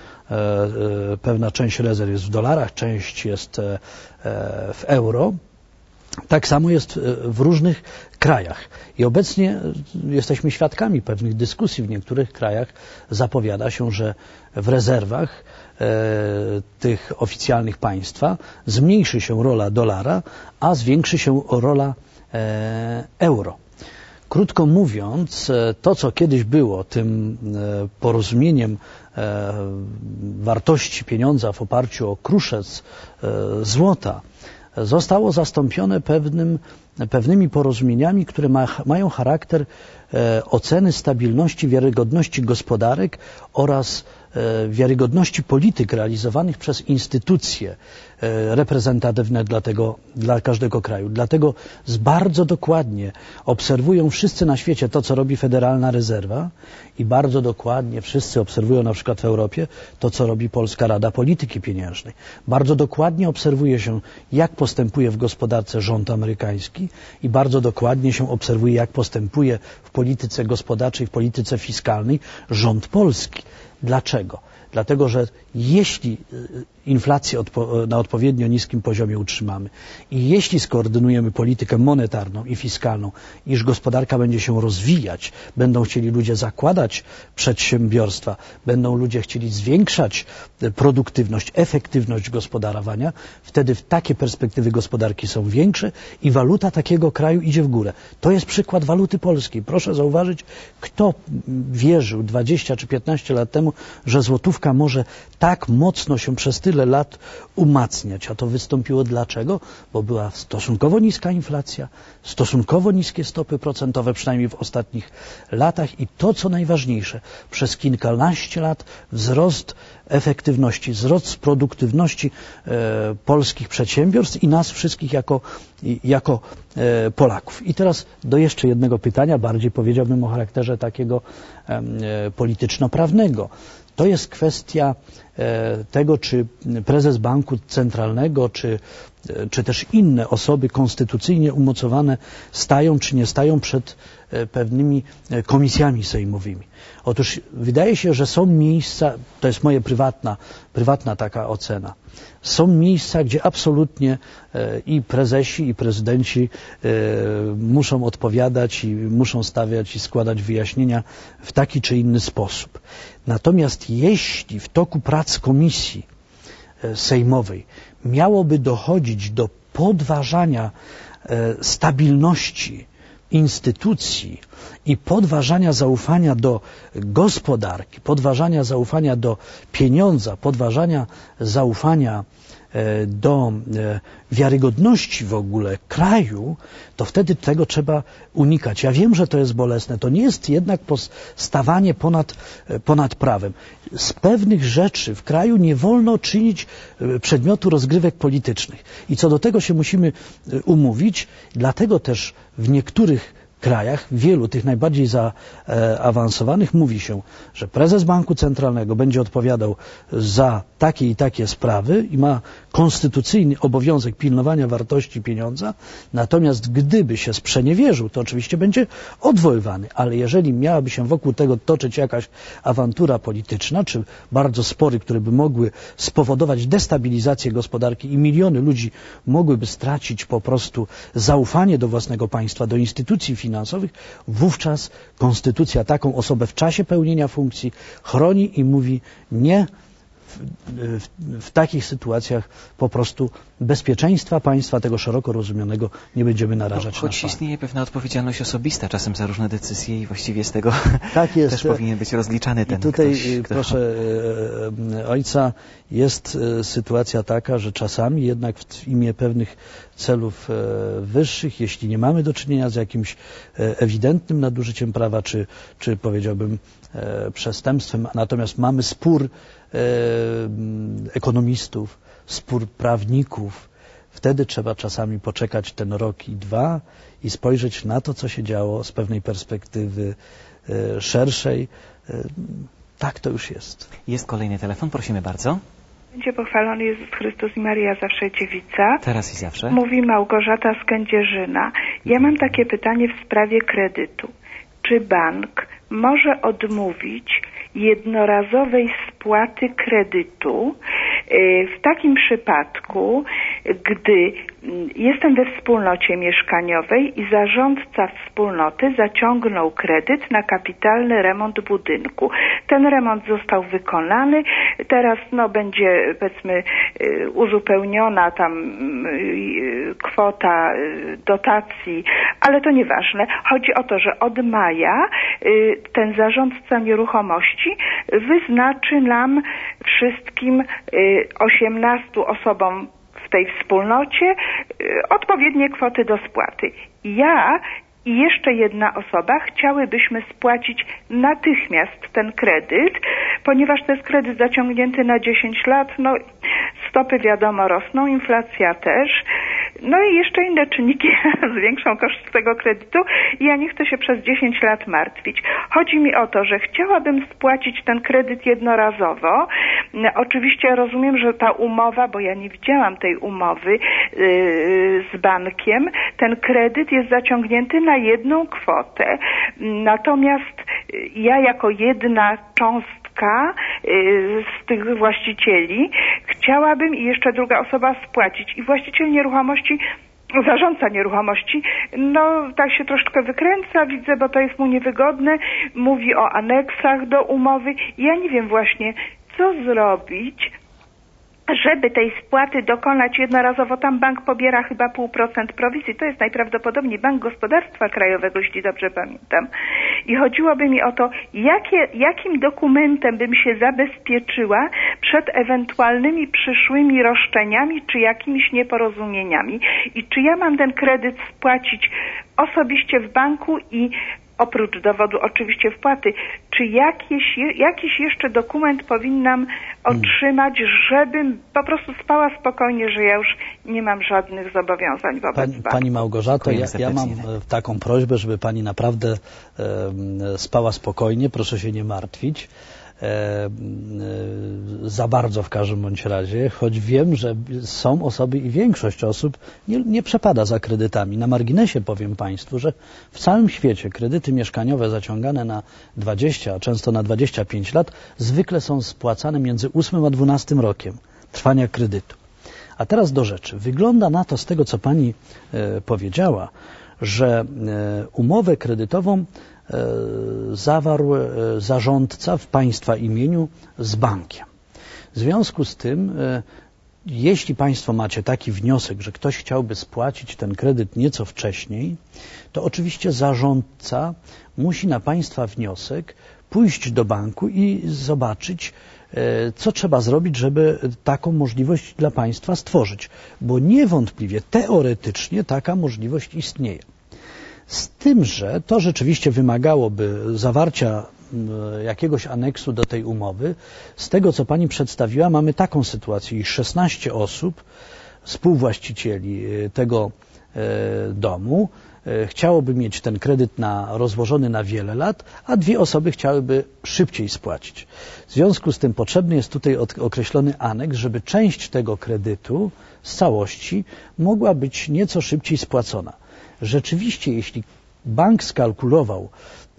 [SPEAKER 3] pewna część rezerw jest w dolarach, część jest w euro. Tak samo jest w różnych krajach. I obecnie jesteśmy świadkami pewnych dyskusji w niektórych krajach. Zapowiada się, że w rezerwach tych oficjalnych państwa zmniejszy się rola dolara, a zwiększy się rola euro. Krótko mówiąc, to co kiedyś było tym porozumieniem wartości pieniądza w oparciu o kruszec złota, zostało zastąpione pewnymi porozumieniami, które mają charakter oceny stabilności, wiarygodności gospodarek oraz wiarygodności polityk realizowanych przez instytucje reprezentatywne dla każdego kraju. Dlatego bardzo dokładnie obserwują wszyscy na świecie to, co robi Federalna Rezerwa i bardzo dokładnie wszyscy obserwują na przykład w Europie to, co robi Polska Rada Polityki Pieniężnej. Bardzo dokładnie obserwuje się, jak postępuje w gospodarce rząd amerykański i bardzo dokładnie się obserwuje, jak postępuje w polityce gospodarczej, w polityce fiskalnej rząd polski. Dlaczego? Dlatego, że jeśli inflację na odpowiednio niskim poziomie utrzymamy i jeśli skoordynujemy politykę monetarną i fiskalną, iż gospodarka będzie się rozwijać, będą chcieli ludzie zakładać przedsiębiorstwa, będą ludzie chcieli zwiększać produktywność, efektywność gospodarowania, wtedy takie perspektywy gospodarki są większe i waluta takiego kraju idzie w górę. To jest przykład waluty polskiej. Proszę zauważyć, kto wierzył 20 czy 15 lat temu, że złotówka może tak mocno się przez tyle lat umacniać. A to wystąpiło dlaczego? Bo była stosunkowo niska inflacja, stosunkowo niskie stopy procentowe, przynajmniej w ostatnich latach i to, co najważniejsze, przez kilkanaście lat wzrost efektywności, wzrost produktywności polskich przedsiębiorstw i nas wszystkich jako Polaków. I teraz do jeszcze jednego pytania, bardziej powiedziałbym o charakterze takiego polityczno-prawnego. To jest kwestia tego, czy prezes banku centralnego, czy też inne osoby konstytucyjnie umocowane stają, czy nie stają przed pewnymi komisjami sejmowymi. Otóż wydaje się, że są miejsca, to jest moja prywatna taka ocena, są miejsca, gdzie absolutnie i prezesi, i prezydenci muszą odpowiadać i muszą stawiać i składać wyjaśnienia w taki czy inny sposób. Natomiast jeśli w toku prac komisji sejmowej miałoby dochodzić do podważania stabilności instytucji i podważania zaufania do gospodarki, podważania zaufania do pieniądza, podważania zaufania do wiarygodności w ogóle kraju, to wtedy tego trzeba unikać. Ja wiem, że to jest bolesne. To nie jest jednak stawanie ponad prawem. Z pewnych rzeczy w kraju nie wolno czynić przedmiotu rozgrywek politycznych. I co do tego się musimy umówić. Dlatego też w niektórych krajach, wielu tych najbardziej zaawansowanych, mówi się, że prezes banku centralnego będzie odpowiadał za takie i takie sprawy i ma konstytucyjny obowiązek pilnowania wartości pieniądza, natomiast gdyby się sprzeniewierzył, to oczywiście będzie odwoływany, ale jeżeli miałaby się wokół tego toczyć jakaś awantura polityczna, czy bardzo spory, które by mogły spowodować destabilizację gospodarki i miliony ludzi mogłyby stracić po prostu zaufanie do własnego państwa, do instytucji finansowych, wówczas konstytucja taką osobę w czasie pełnienia funkcji chroni i mówi: nie, w takich sytuacjach po prostu bezpieczeństwa państwa, tego szeroko rozumianego, nie będziemy narażać na
[SPEAKER 1] choć
[SPEAKER 3] szwank.
[SPEAKER 1] istnieje pewna odpowiedzialność osobista czasem za różne decyzje i właściwie z tego
[SPEAKER 3] tak jest.
[SPEAKER 1] też powinien być rozliczany ten
[SPEAKER 3] I tutaj,
[SPEAKER 1] ktoś,
[SPEAKER 3] proszę ojca, jest sytuacja taka, że czasami jednak w imię pewnych celów wyższych, jeśli nie mamy do czynienia z jakimś ewidentnym nadużyciem prawa, czy powiedziałbym przestępstwem, natomiast mamy spór ekonomistów, spór prawników, wtedy trzeba czasami poczekać ten rok i 2 i spojrzeć na to, co się działo z pewnej perspektywy szerszej. Tak to już jest.
[SPEAKER 1] Jest kolejny telefon, prosimy bardzo.
[SPEAKER 5] Będzie pochwalony Jezus Chrystus i Maria zawsze dziewica.
[SPEAKER 1] Teraz i zawsze.
[SPEAKER 5] Mówi Małgorzata z Kędzierzyna. Ja mam takie pytanie w sprawie kredytu. Czy bank może odmówić jednorazowej spłaty kredytu w takim przypadku, gdy jestem we wspólnocie mieszkaniowej i zarządca wspólnoty zaciągnął kredyt na kapitalny remont budynku. Ten remont został wykonany, teraz będzie powiedzmy uzupełniona tam kwota dotacji, ale to nieważne. Chodzi o to, że od maja ten zarządca nieruchomości wyznaczy nam wszystkim 18 osobom w tej wspólnocie odpowiednie kwoty do spłaty. Ja i jeszcze jedna osoba chciałybyśmy spłacić natychmiast ten kredyt, ponieważ to jest kredyt zaciągnięty na 10 lat, stopy wiadomo rosną, inflacja też, i jeszcze inne czynniki zwiększą koszt tego kredytu i ja nie chcę się przez 10 lat martwić. Chodzi mi o to, że chciałabym spłacić ten kredyt jednorazowo. Oczywiście rozumiem, że ta umowa, bo ja nie widziałam tej umowy z bankiem, ten kredyt jest zaciągnięty na jedną kwotę. Natomiast ja jako jedna cząstka z tych właścicieli chciałabym i jeszcze druga osoba spłacić. I właściciel nieruchomości, zarządca nieruchomości, tak się troszkę wykręca, widzę, bo to jest mu niewygodne, mówi o aneksach do umowy. Ja nie wiem właśnie, co zrobić, żeby tej spłaty dokonać jednorazowo. Tam bank pobiera chyba 0,5% prowizji. To jest najprawdopodobniej Bank Gospodarstwa Krajowego, jeśli dobrze pamiętam. I chodziłoby mi o to, jakim dokumentem bym się zabezpieczyła przed ewentualnymi przyszłymi roszczeniami czy jakimiś nieporozumieniami. I czy ja mam ten kredyt spłacić osobiście w banku i oprócz dowodu oczywiście wpłaty, czy jakiś jeszcze dokument powinnam otrzymać, żebym po prostu spała spokojnie, że ja już nie mam żadnych zobowiązań wobec banku.
[SPEAKER 3] Pani Małgorzato, ja mam taką prośbę, żeby pani naprawdę spała spokojnie, proszę się nie martwić. Za bardzo w każdym bądź razie, choć wiem, że są osoby i większość osób nie przepada za kredytami. Na marginesie powiem Państwu, że w całym świecie kredyty mieszkaniowe zaciągane na 20, a często na 25 lat zwykle są spłacane między 8 a 12 rokiem trwania kredytu. A teraz do rzeczy. Wygląda na to, z tego co Pani powiedziała, że umowę kredytową zawarł zarządca w Państwa imieniu z bankiem. W związku z tym, jeśli Państwo macie taki wniosek, że ktoś chciałby spłacić ten kredyt nieco wcześniej, to oczywiście zarządca musi na Państwa wniosek pójść do banku i zobaczyć, co trzeba zrobić, żeby taką możliwość dla Państwa stworzyć. Bo niewątpliwie, teoretycznie taka możliwość istnieje. Z tym, że to rzeczywiście wymagałoby zawarcia jakiegoś aneksu do tej umowy. Z tego, co Pani przedstawiła, mamy taką sytuację, iż 16 osób, współwłaścicieli tego domu, chciałoby mieć ten kredyt rozłożony na wiele lat, a 2 osoby chciałyby szybciej spłacić. W związku z tym potrzebny jest tutaj określony aneks, żeby część tego kredytu z całości mogła być nieco szybciej spłacona. Rzeczywiście, jeśli bank skalkulował,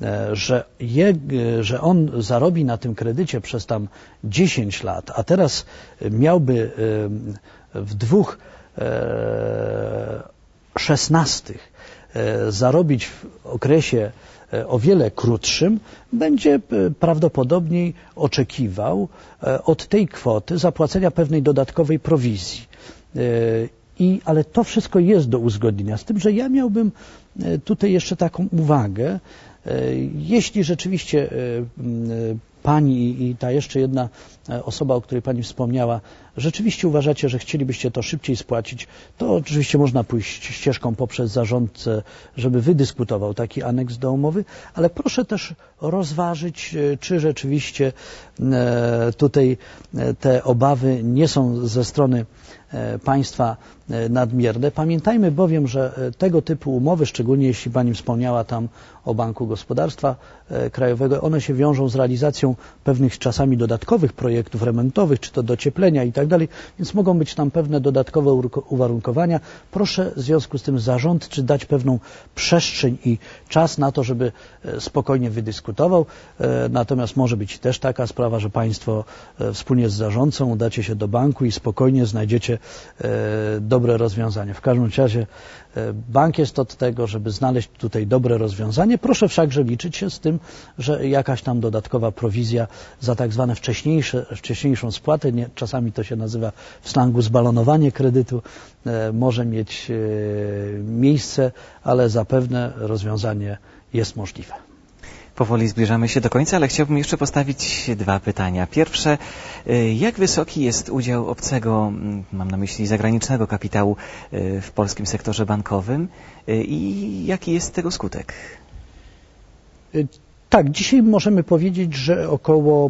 [SPEAKER 3] że on zarobi na tym kredycie przez tam 10 lat, a teraz miałby w 2/16 zarobić w okresie o wiele krótszym, będzie prawdopodobnie oczekiwał od tej kwoty zapłacenia pewnej dodatkowej prowizji. Ale to wszystko jest do uzgodnienia, z tym, że ja miałbym tutaj jeszcze taką uwagę, jeśli rzeczywiście Pani i ta jeszcze jedna osoba, o której Pani wspomniała, rzeczywiście uważacie, że chcielibyście to szybciej spłacić, to oczywiście można pójść ścieżką poprzez zarządcę, żeby wydyskutował taki aneks do umowy, ale proszę też rozważyć, czy rzeczywiście tutaj te obawy nie są ze strony państwa nadmierne. Pamiętajmy bowiem, że tego typu umowy, szczególnie jeśli Pani wspomniała tam o Banku Gospodarstwa Krajowego, one się wiążą z realizacją pewnych czasami dodatkowych projektów remontowych, czy to docieplenia i tak dalej, więc mogą być tam pewne dodatkowe uwarunkowania. Proszę w związku z tym zarządcy dać pewną przestrzeń i czas na to, żeby spokojnie wydyskutował. Natomiast może być też taka sprawa, że Państwo wspólnie z zarządcą udacie się do banku i spokojnie znajdziecie dobre rozwiązanie. W każdym razie bank jest od tego, żeby znaleźć tutaj dobre rozwiązanie. Proszę wszakże liczyć się z tym, że jakaś tam dodatkowa prowizja za tak zwane wcześniejszą spłatę, czasami to się nazywa w slangu zbalonowanie kredytu, może mieć miejsce, ale zapewne rozwiązanie jest możliwe.
[SPEAKER 1] Powoli zbliżamy się do końca, ale chciałbym jeszcze postawić dwa pytania. Pierwsze, jak wysoki jest udział obcego, mam na myśli zagranicznego kapitału w polskim sektorze bankowym i jaki jest tego skutek?
[SPEAKER 3] Tak, dzisiaj możemy powiedzieć, że około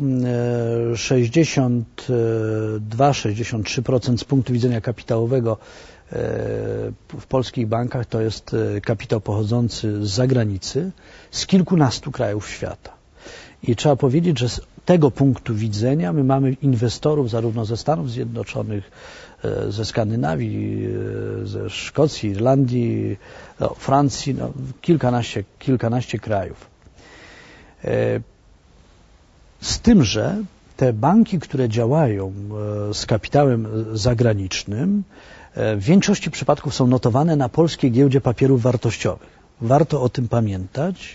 [SPEAKER 3] 62-63% z punktu widzenia kapitałowego w polskich bankach to jest kapitał pochodzący z zagranicy, z kilkunastu krajów świata. I trzeba powiedzieć, że z tego punktu widzenia my mamy inwestorów zarówno ze Stanów Zjednoczonych, ze Skandynawii, ze Szkocji, Irlandii, Francji, kilkanaście krajów. Z tym, że te banki, które działają z kapitałem zagranicznym, w większości przypadków są notowane na polskiej giełdzie papierów wartościowych. Warto o tym pamiętać,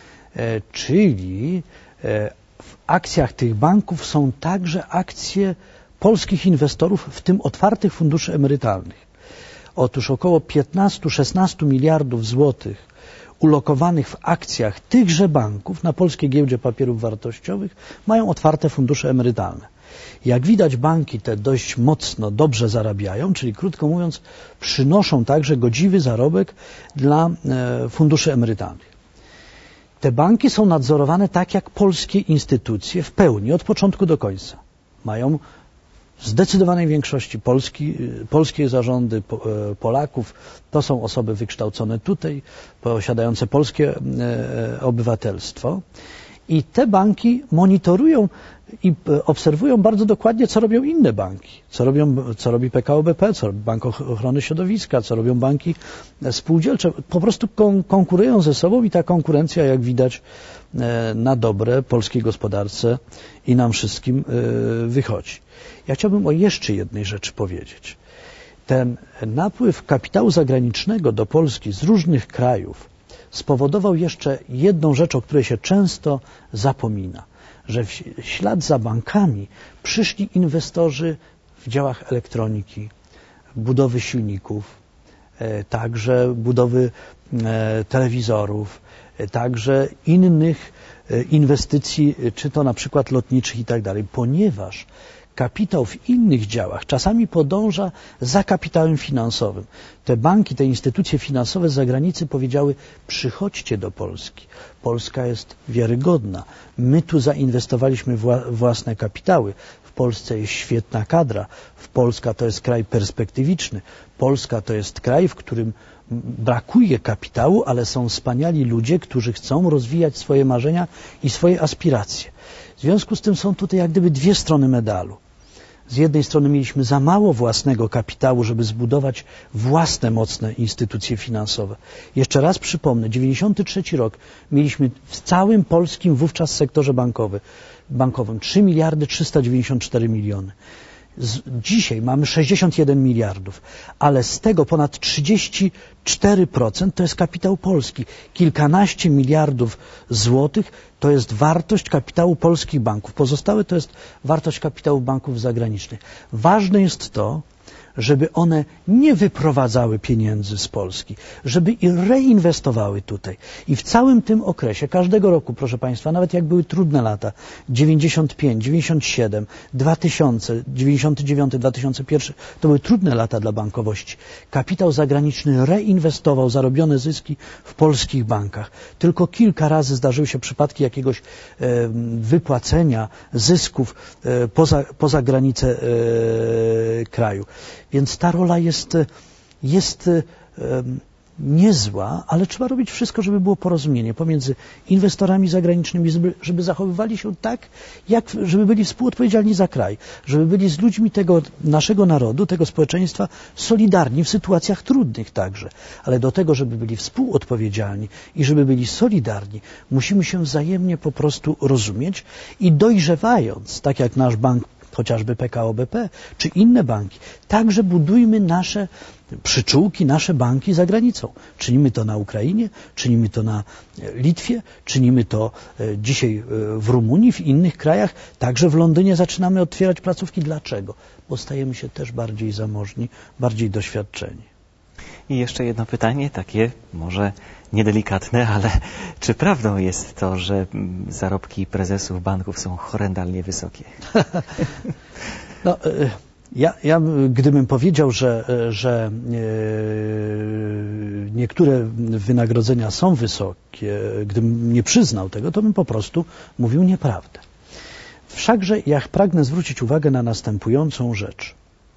[SPEAKER 3] czyli w akcjach tych banków są także akcje polskich inwestorów, w tym otwartych funduszy emerytalnych. Otóż około 15-16 miliardów złotych ulokowanych w akcjach tychże banków na polskiej giełdzie papierów wartościowych mają otwarte fundusze emerytalne. Jak widać, banki te dość mocno, dobrze zarabiają, czyli krótko mówiąc, przynoszą także godziwy zarobek dla funduszy emerytalnych. Te banki są nadzorowane tak jak polskie instytucje w pełni, od początku do końca. Mają w zdecydowanej większości polskie zarządy Polaków, to są osoby wykształcone tutaj, posiadające polskie obywatelstwo i te banki monitorują i obserwują bardzo dokładnie, co robią inne banki, co robi PKO BP, co robi Bank Ochrony Środowiska, co robią banki spółdzielcze. Po prostu konkurują ze sobą i ta konkurencja, jak widać, na dobre polskiej gospodarce i nam wszystkim wychodzi. Ja chciałbym o jeszcze jednej rzeczy powiedzieć. Ten napływ kapitału zagranicznego do Polski z różnych krajów spowodował jeszcze jedną rzecz, o której się często zapomina, że w ślad za bankami przyszli inwestorzy w działach elektroniki, budowy silników, także budowy telewizorów, także innych inwestycji, czy to na przykład lotniczych i tak dalej, ponieważ kapitał w innych działach czasami podąża za kapitałem finansowym. Te banki, te instytucje finansowe z zagranicy powiedziały: przychodźcie do Polski. Polska jest wiarygodna. My tu zainwestowaliśmy własne kapitały. W Polsce jest świetna kadra. Polska to jest kraj perspektywiczny. Polska to jest kraj, w którym brakuje kapitału, ale są wspaniali ludzie, którzy chcą rozwijać swoje marzenia i swoje aspiracje. W związku z tym są tutaj jak gdyby dwie strony medalu. Z jednej strony mieliśmy za mało własnego kapitału, żeby zbudować własne mocne instytucje finansowe. Jeszcze raz przypomnę, 93 rok mieliśmy w całym polskim wówczas sektorze bankowym 3 miliardy 394 miliony. Dzisiaj mamy 61 miliardów, ale z tego ponad 34% to jest kapitał polski. Kilkanaście miliardów złotych to jest wartość kapitału polskich banków. Pozostałe to jest wartość kapitału banków zagranicznych. Ważne jest to, żeby one nie wyprowadzały pieniędzy z Polski, żeby i reinwestowały tutaj. I w całym tym okresie, każdego roku, proszę Państwa, nawet jak były trudne lata, 95, 97, 2000, 99, 2001, to były trudne lata dla bankowości. Kapitał zagraniczny reinwestował zarobione zyski w polskich bankach. Tylko kilka razy zdarzyły się przypadki jakiegoś wypłacenia zysków poza granice kraju. Więc ta rola jest niezła, ale trzeba robić wszystko, żeby było porozumienie pomiędzy inwestorami zagranicznymi, żeby zachowywali się tak, żeby byli współodpowiedzialni za kraj, żeby byli z ludźmi tego naszego narodu, tego społeczeństwa solidarni w sytuacjach trudnych także. Ale do tego, żeby byli współodpowiedzialni i żeby byli solidarni, musimy się wzajemnie po prostu rozumieć i dojrzewając, tak jak nasz bank, chociażby PKO BP, czy inne banki. Także budujmy nasze przyczółki, nasze banki za granicą. Czynimy to na Ukrainie, czynimy to na Litwie, czynimy to dzisiaj w Rumunii, w innych krajach. Także w Londynie zaczynamy otwierać placówki. Dlaczego? Bo stajemy się też bardziej zamożni, bardziej doświadczeni.
[SPEAKER 1] I jeszcze jedno pytanie, takie może niedelikatne, ale czy prawdą jest to, że zarobki prezesów banków są horrendalnie wysokie?
[SPEAKER 3] No, ja gdybym powiedział, że niektóre wynagrodzenia są wysokie, gdybym nie przyznał tego, to bym po prostu mówił nieprawdę. Wszakże ja pragnę zwrócić uwagę na następującą rzecz,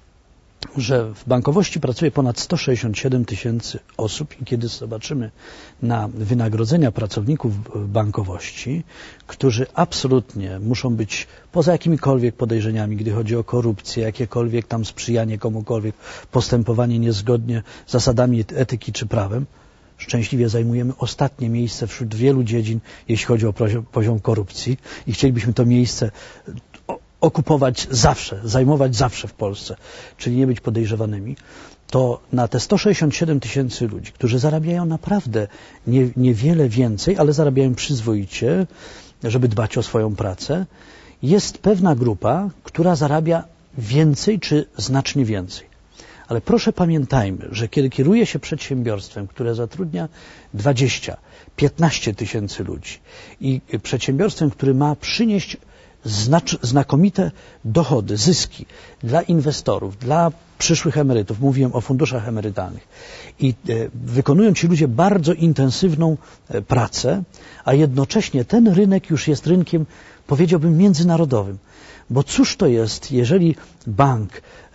[SPEAKER 3] że w bankowości pracuje ponad 167 tysięcy osób i kiedy zobaczymy na wynagrodzenia pracowników bankowości, którzy absolutnie muszą być poza jakimikolwiek podejrzeniami, gdy chodzi o korupcję, jakiekolwiek tam sprzyjanie komukolwiek, postępowanie niezgodnie z zasadami etyki czy prawem, szczęśliwie zajmujemy ostatnie miejsce wśród wielu dziedzin, jeśli chodzi o poziom korupcji i chcielibyśmy to miejsce okupować zawsze, zajmować zawsze w Polsce, czyli nie być podejrzewanymi, to na te 167 tysięcy ludzi, którzy zarabiają naprawdę niewiele więcej, ale zarabiają przyzwoicie, żeby dbać o swoją pracę, jest pewna grupa, która zarabia więcej czy znacznie więcej. Ale proszę pamiętajmy, że kiedy kieruje się przedsiębiorstwem, które zatrudnia 20-15 tysięcy ludzi i przedsiębiorstwem, który ma przynieść znakomite dochody, zyski dla inwestorów, dla przyszłych emerytów. Mówiłem o funduszach emerytalnych. I wykonują ci ludzie bardzo intensywną pracę, a jednocześnie ten rynek już jest rynkiem, powiedziałbym, międzynarodowym. Bo cóż to jest, jeżeli bank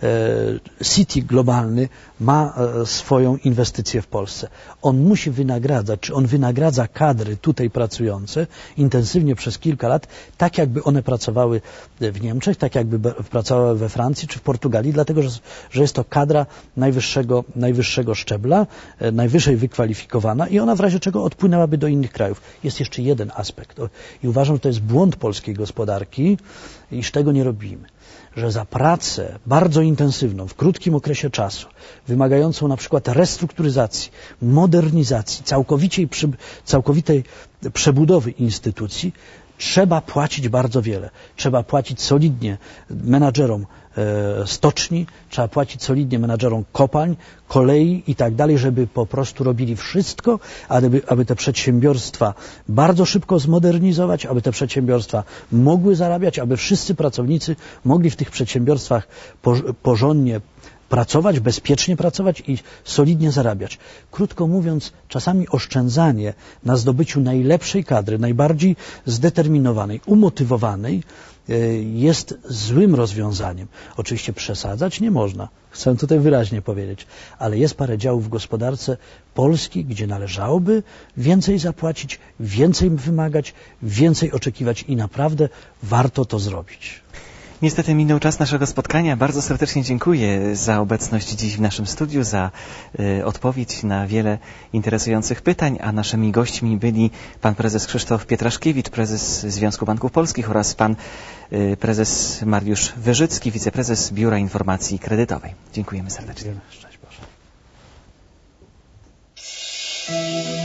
[SPEAKER 3] Citi globalny ma swoją inwestycję w Polsce? On musi wynagradzać, czy on wynagradza kadry tutaj pracujące intensywnie przez kilka lat, tak jakby one pracowały w Niemczech, tak jakby pracowały we Francji czy w Portugalii, dlatego że jest to kadra najwyższego szczebla, najwyżej wykwalifikowana i ona w razie czego odpłynęłaby do innych krajów. Jest jeszcze jeden aspekt i uważam, że to jest błąd polskiej gospodarki, iż tego nie robimy, że za pracę bardzo intensywną, w krótkim okresie czasu, wymagającą na przykład restrukturyzacji, modernizacji, całkowitej przebudowy instytucji, trzeba płacić bardzo wiele. Trzeba płacić solidnie menadżerom stoczni, trzeba płacić solidnie menadżerom kopalń, kolei i tak dalej, żeby po prostu robili wszystko, aby te przedsiębiorstwa bardzo szybko zmodernizować, aby te przedsiębiorstwa mogły zarabiać, aby wszyscy pracownicy mogli w tych przedsiębiorstwach porządnie pracować, bezpiecznie pracować i solidnie zarabiać. Krótko mówiąc, czasami oszczędzanie na zdobyciu najlepszej kadry, najbardziej zdeterminowanej, umotywowanej jest złym rozwiązaniem. Oczywiście przesadzać nie można, chcę tutaj wyraźnie powiedzieć, ale jest parę działów w gospodarce polskiej, gdzie należałoby więcej zapłacić, więcej wymagać, więcej oczekiwać i naprawdę warto to zrobić.
[SPEAKER 1] Niestety minął czas naszego spotkania. Bardzo serdecznie dziękuję za obecność dziś w naszym studiu, za odpowiedź na wiele interesujących pytań, a naszymi gośćmi byli pan prezes Krzysztof Pietraszkiewicz, prezes Związku Banków Polskich oraz pan prezes Mariusz Wyrzycki, wiceprezes Biura Informacji Kredytowej. Dziękujemy serdecznie.
[SPEAKER 3] Szczęść Boże.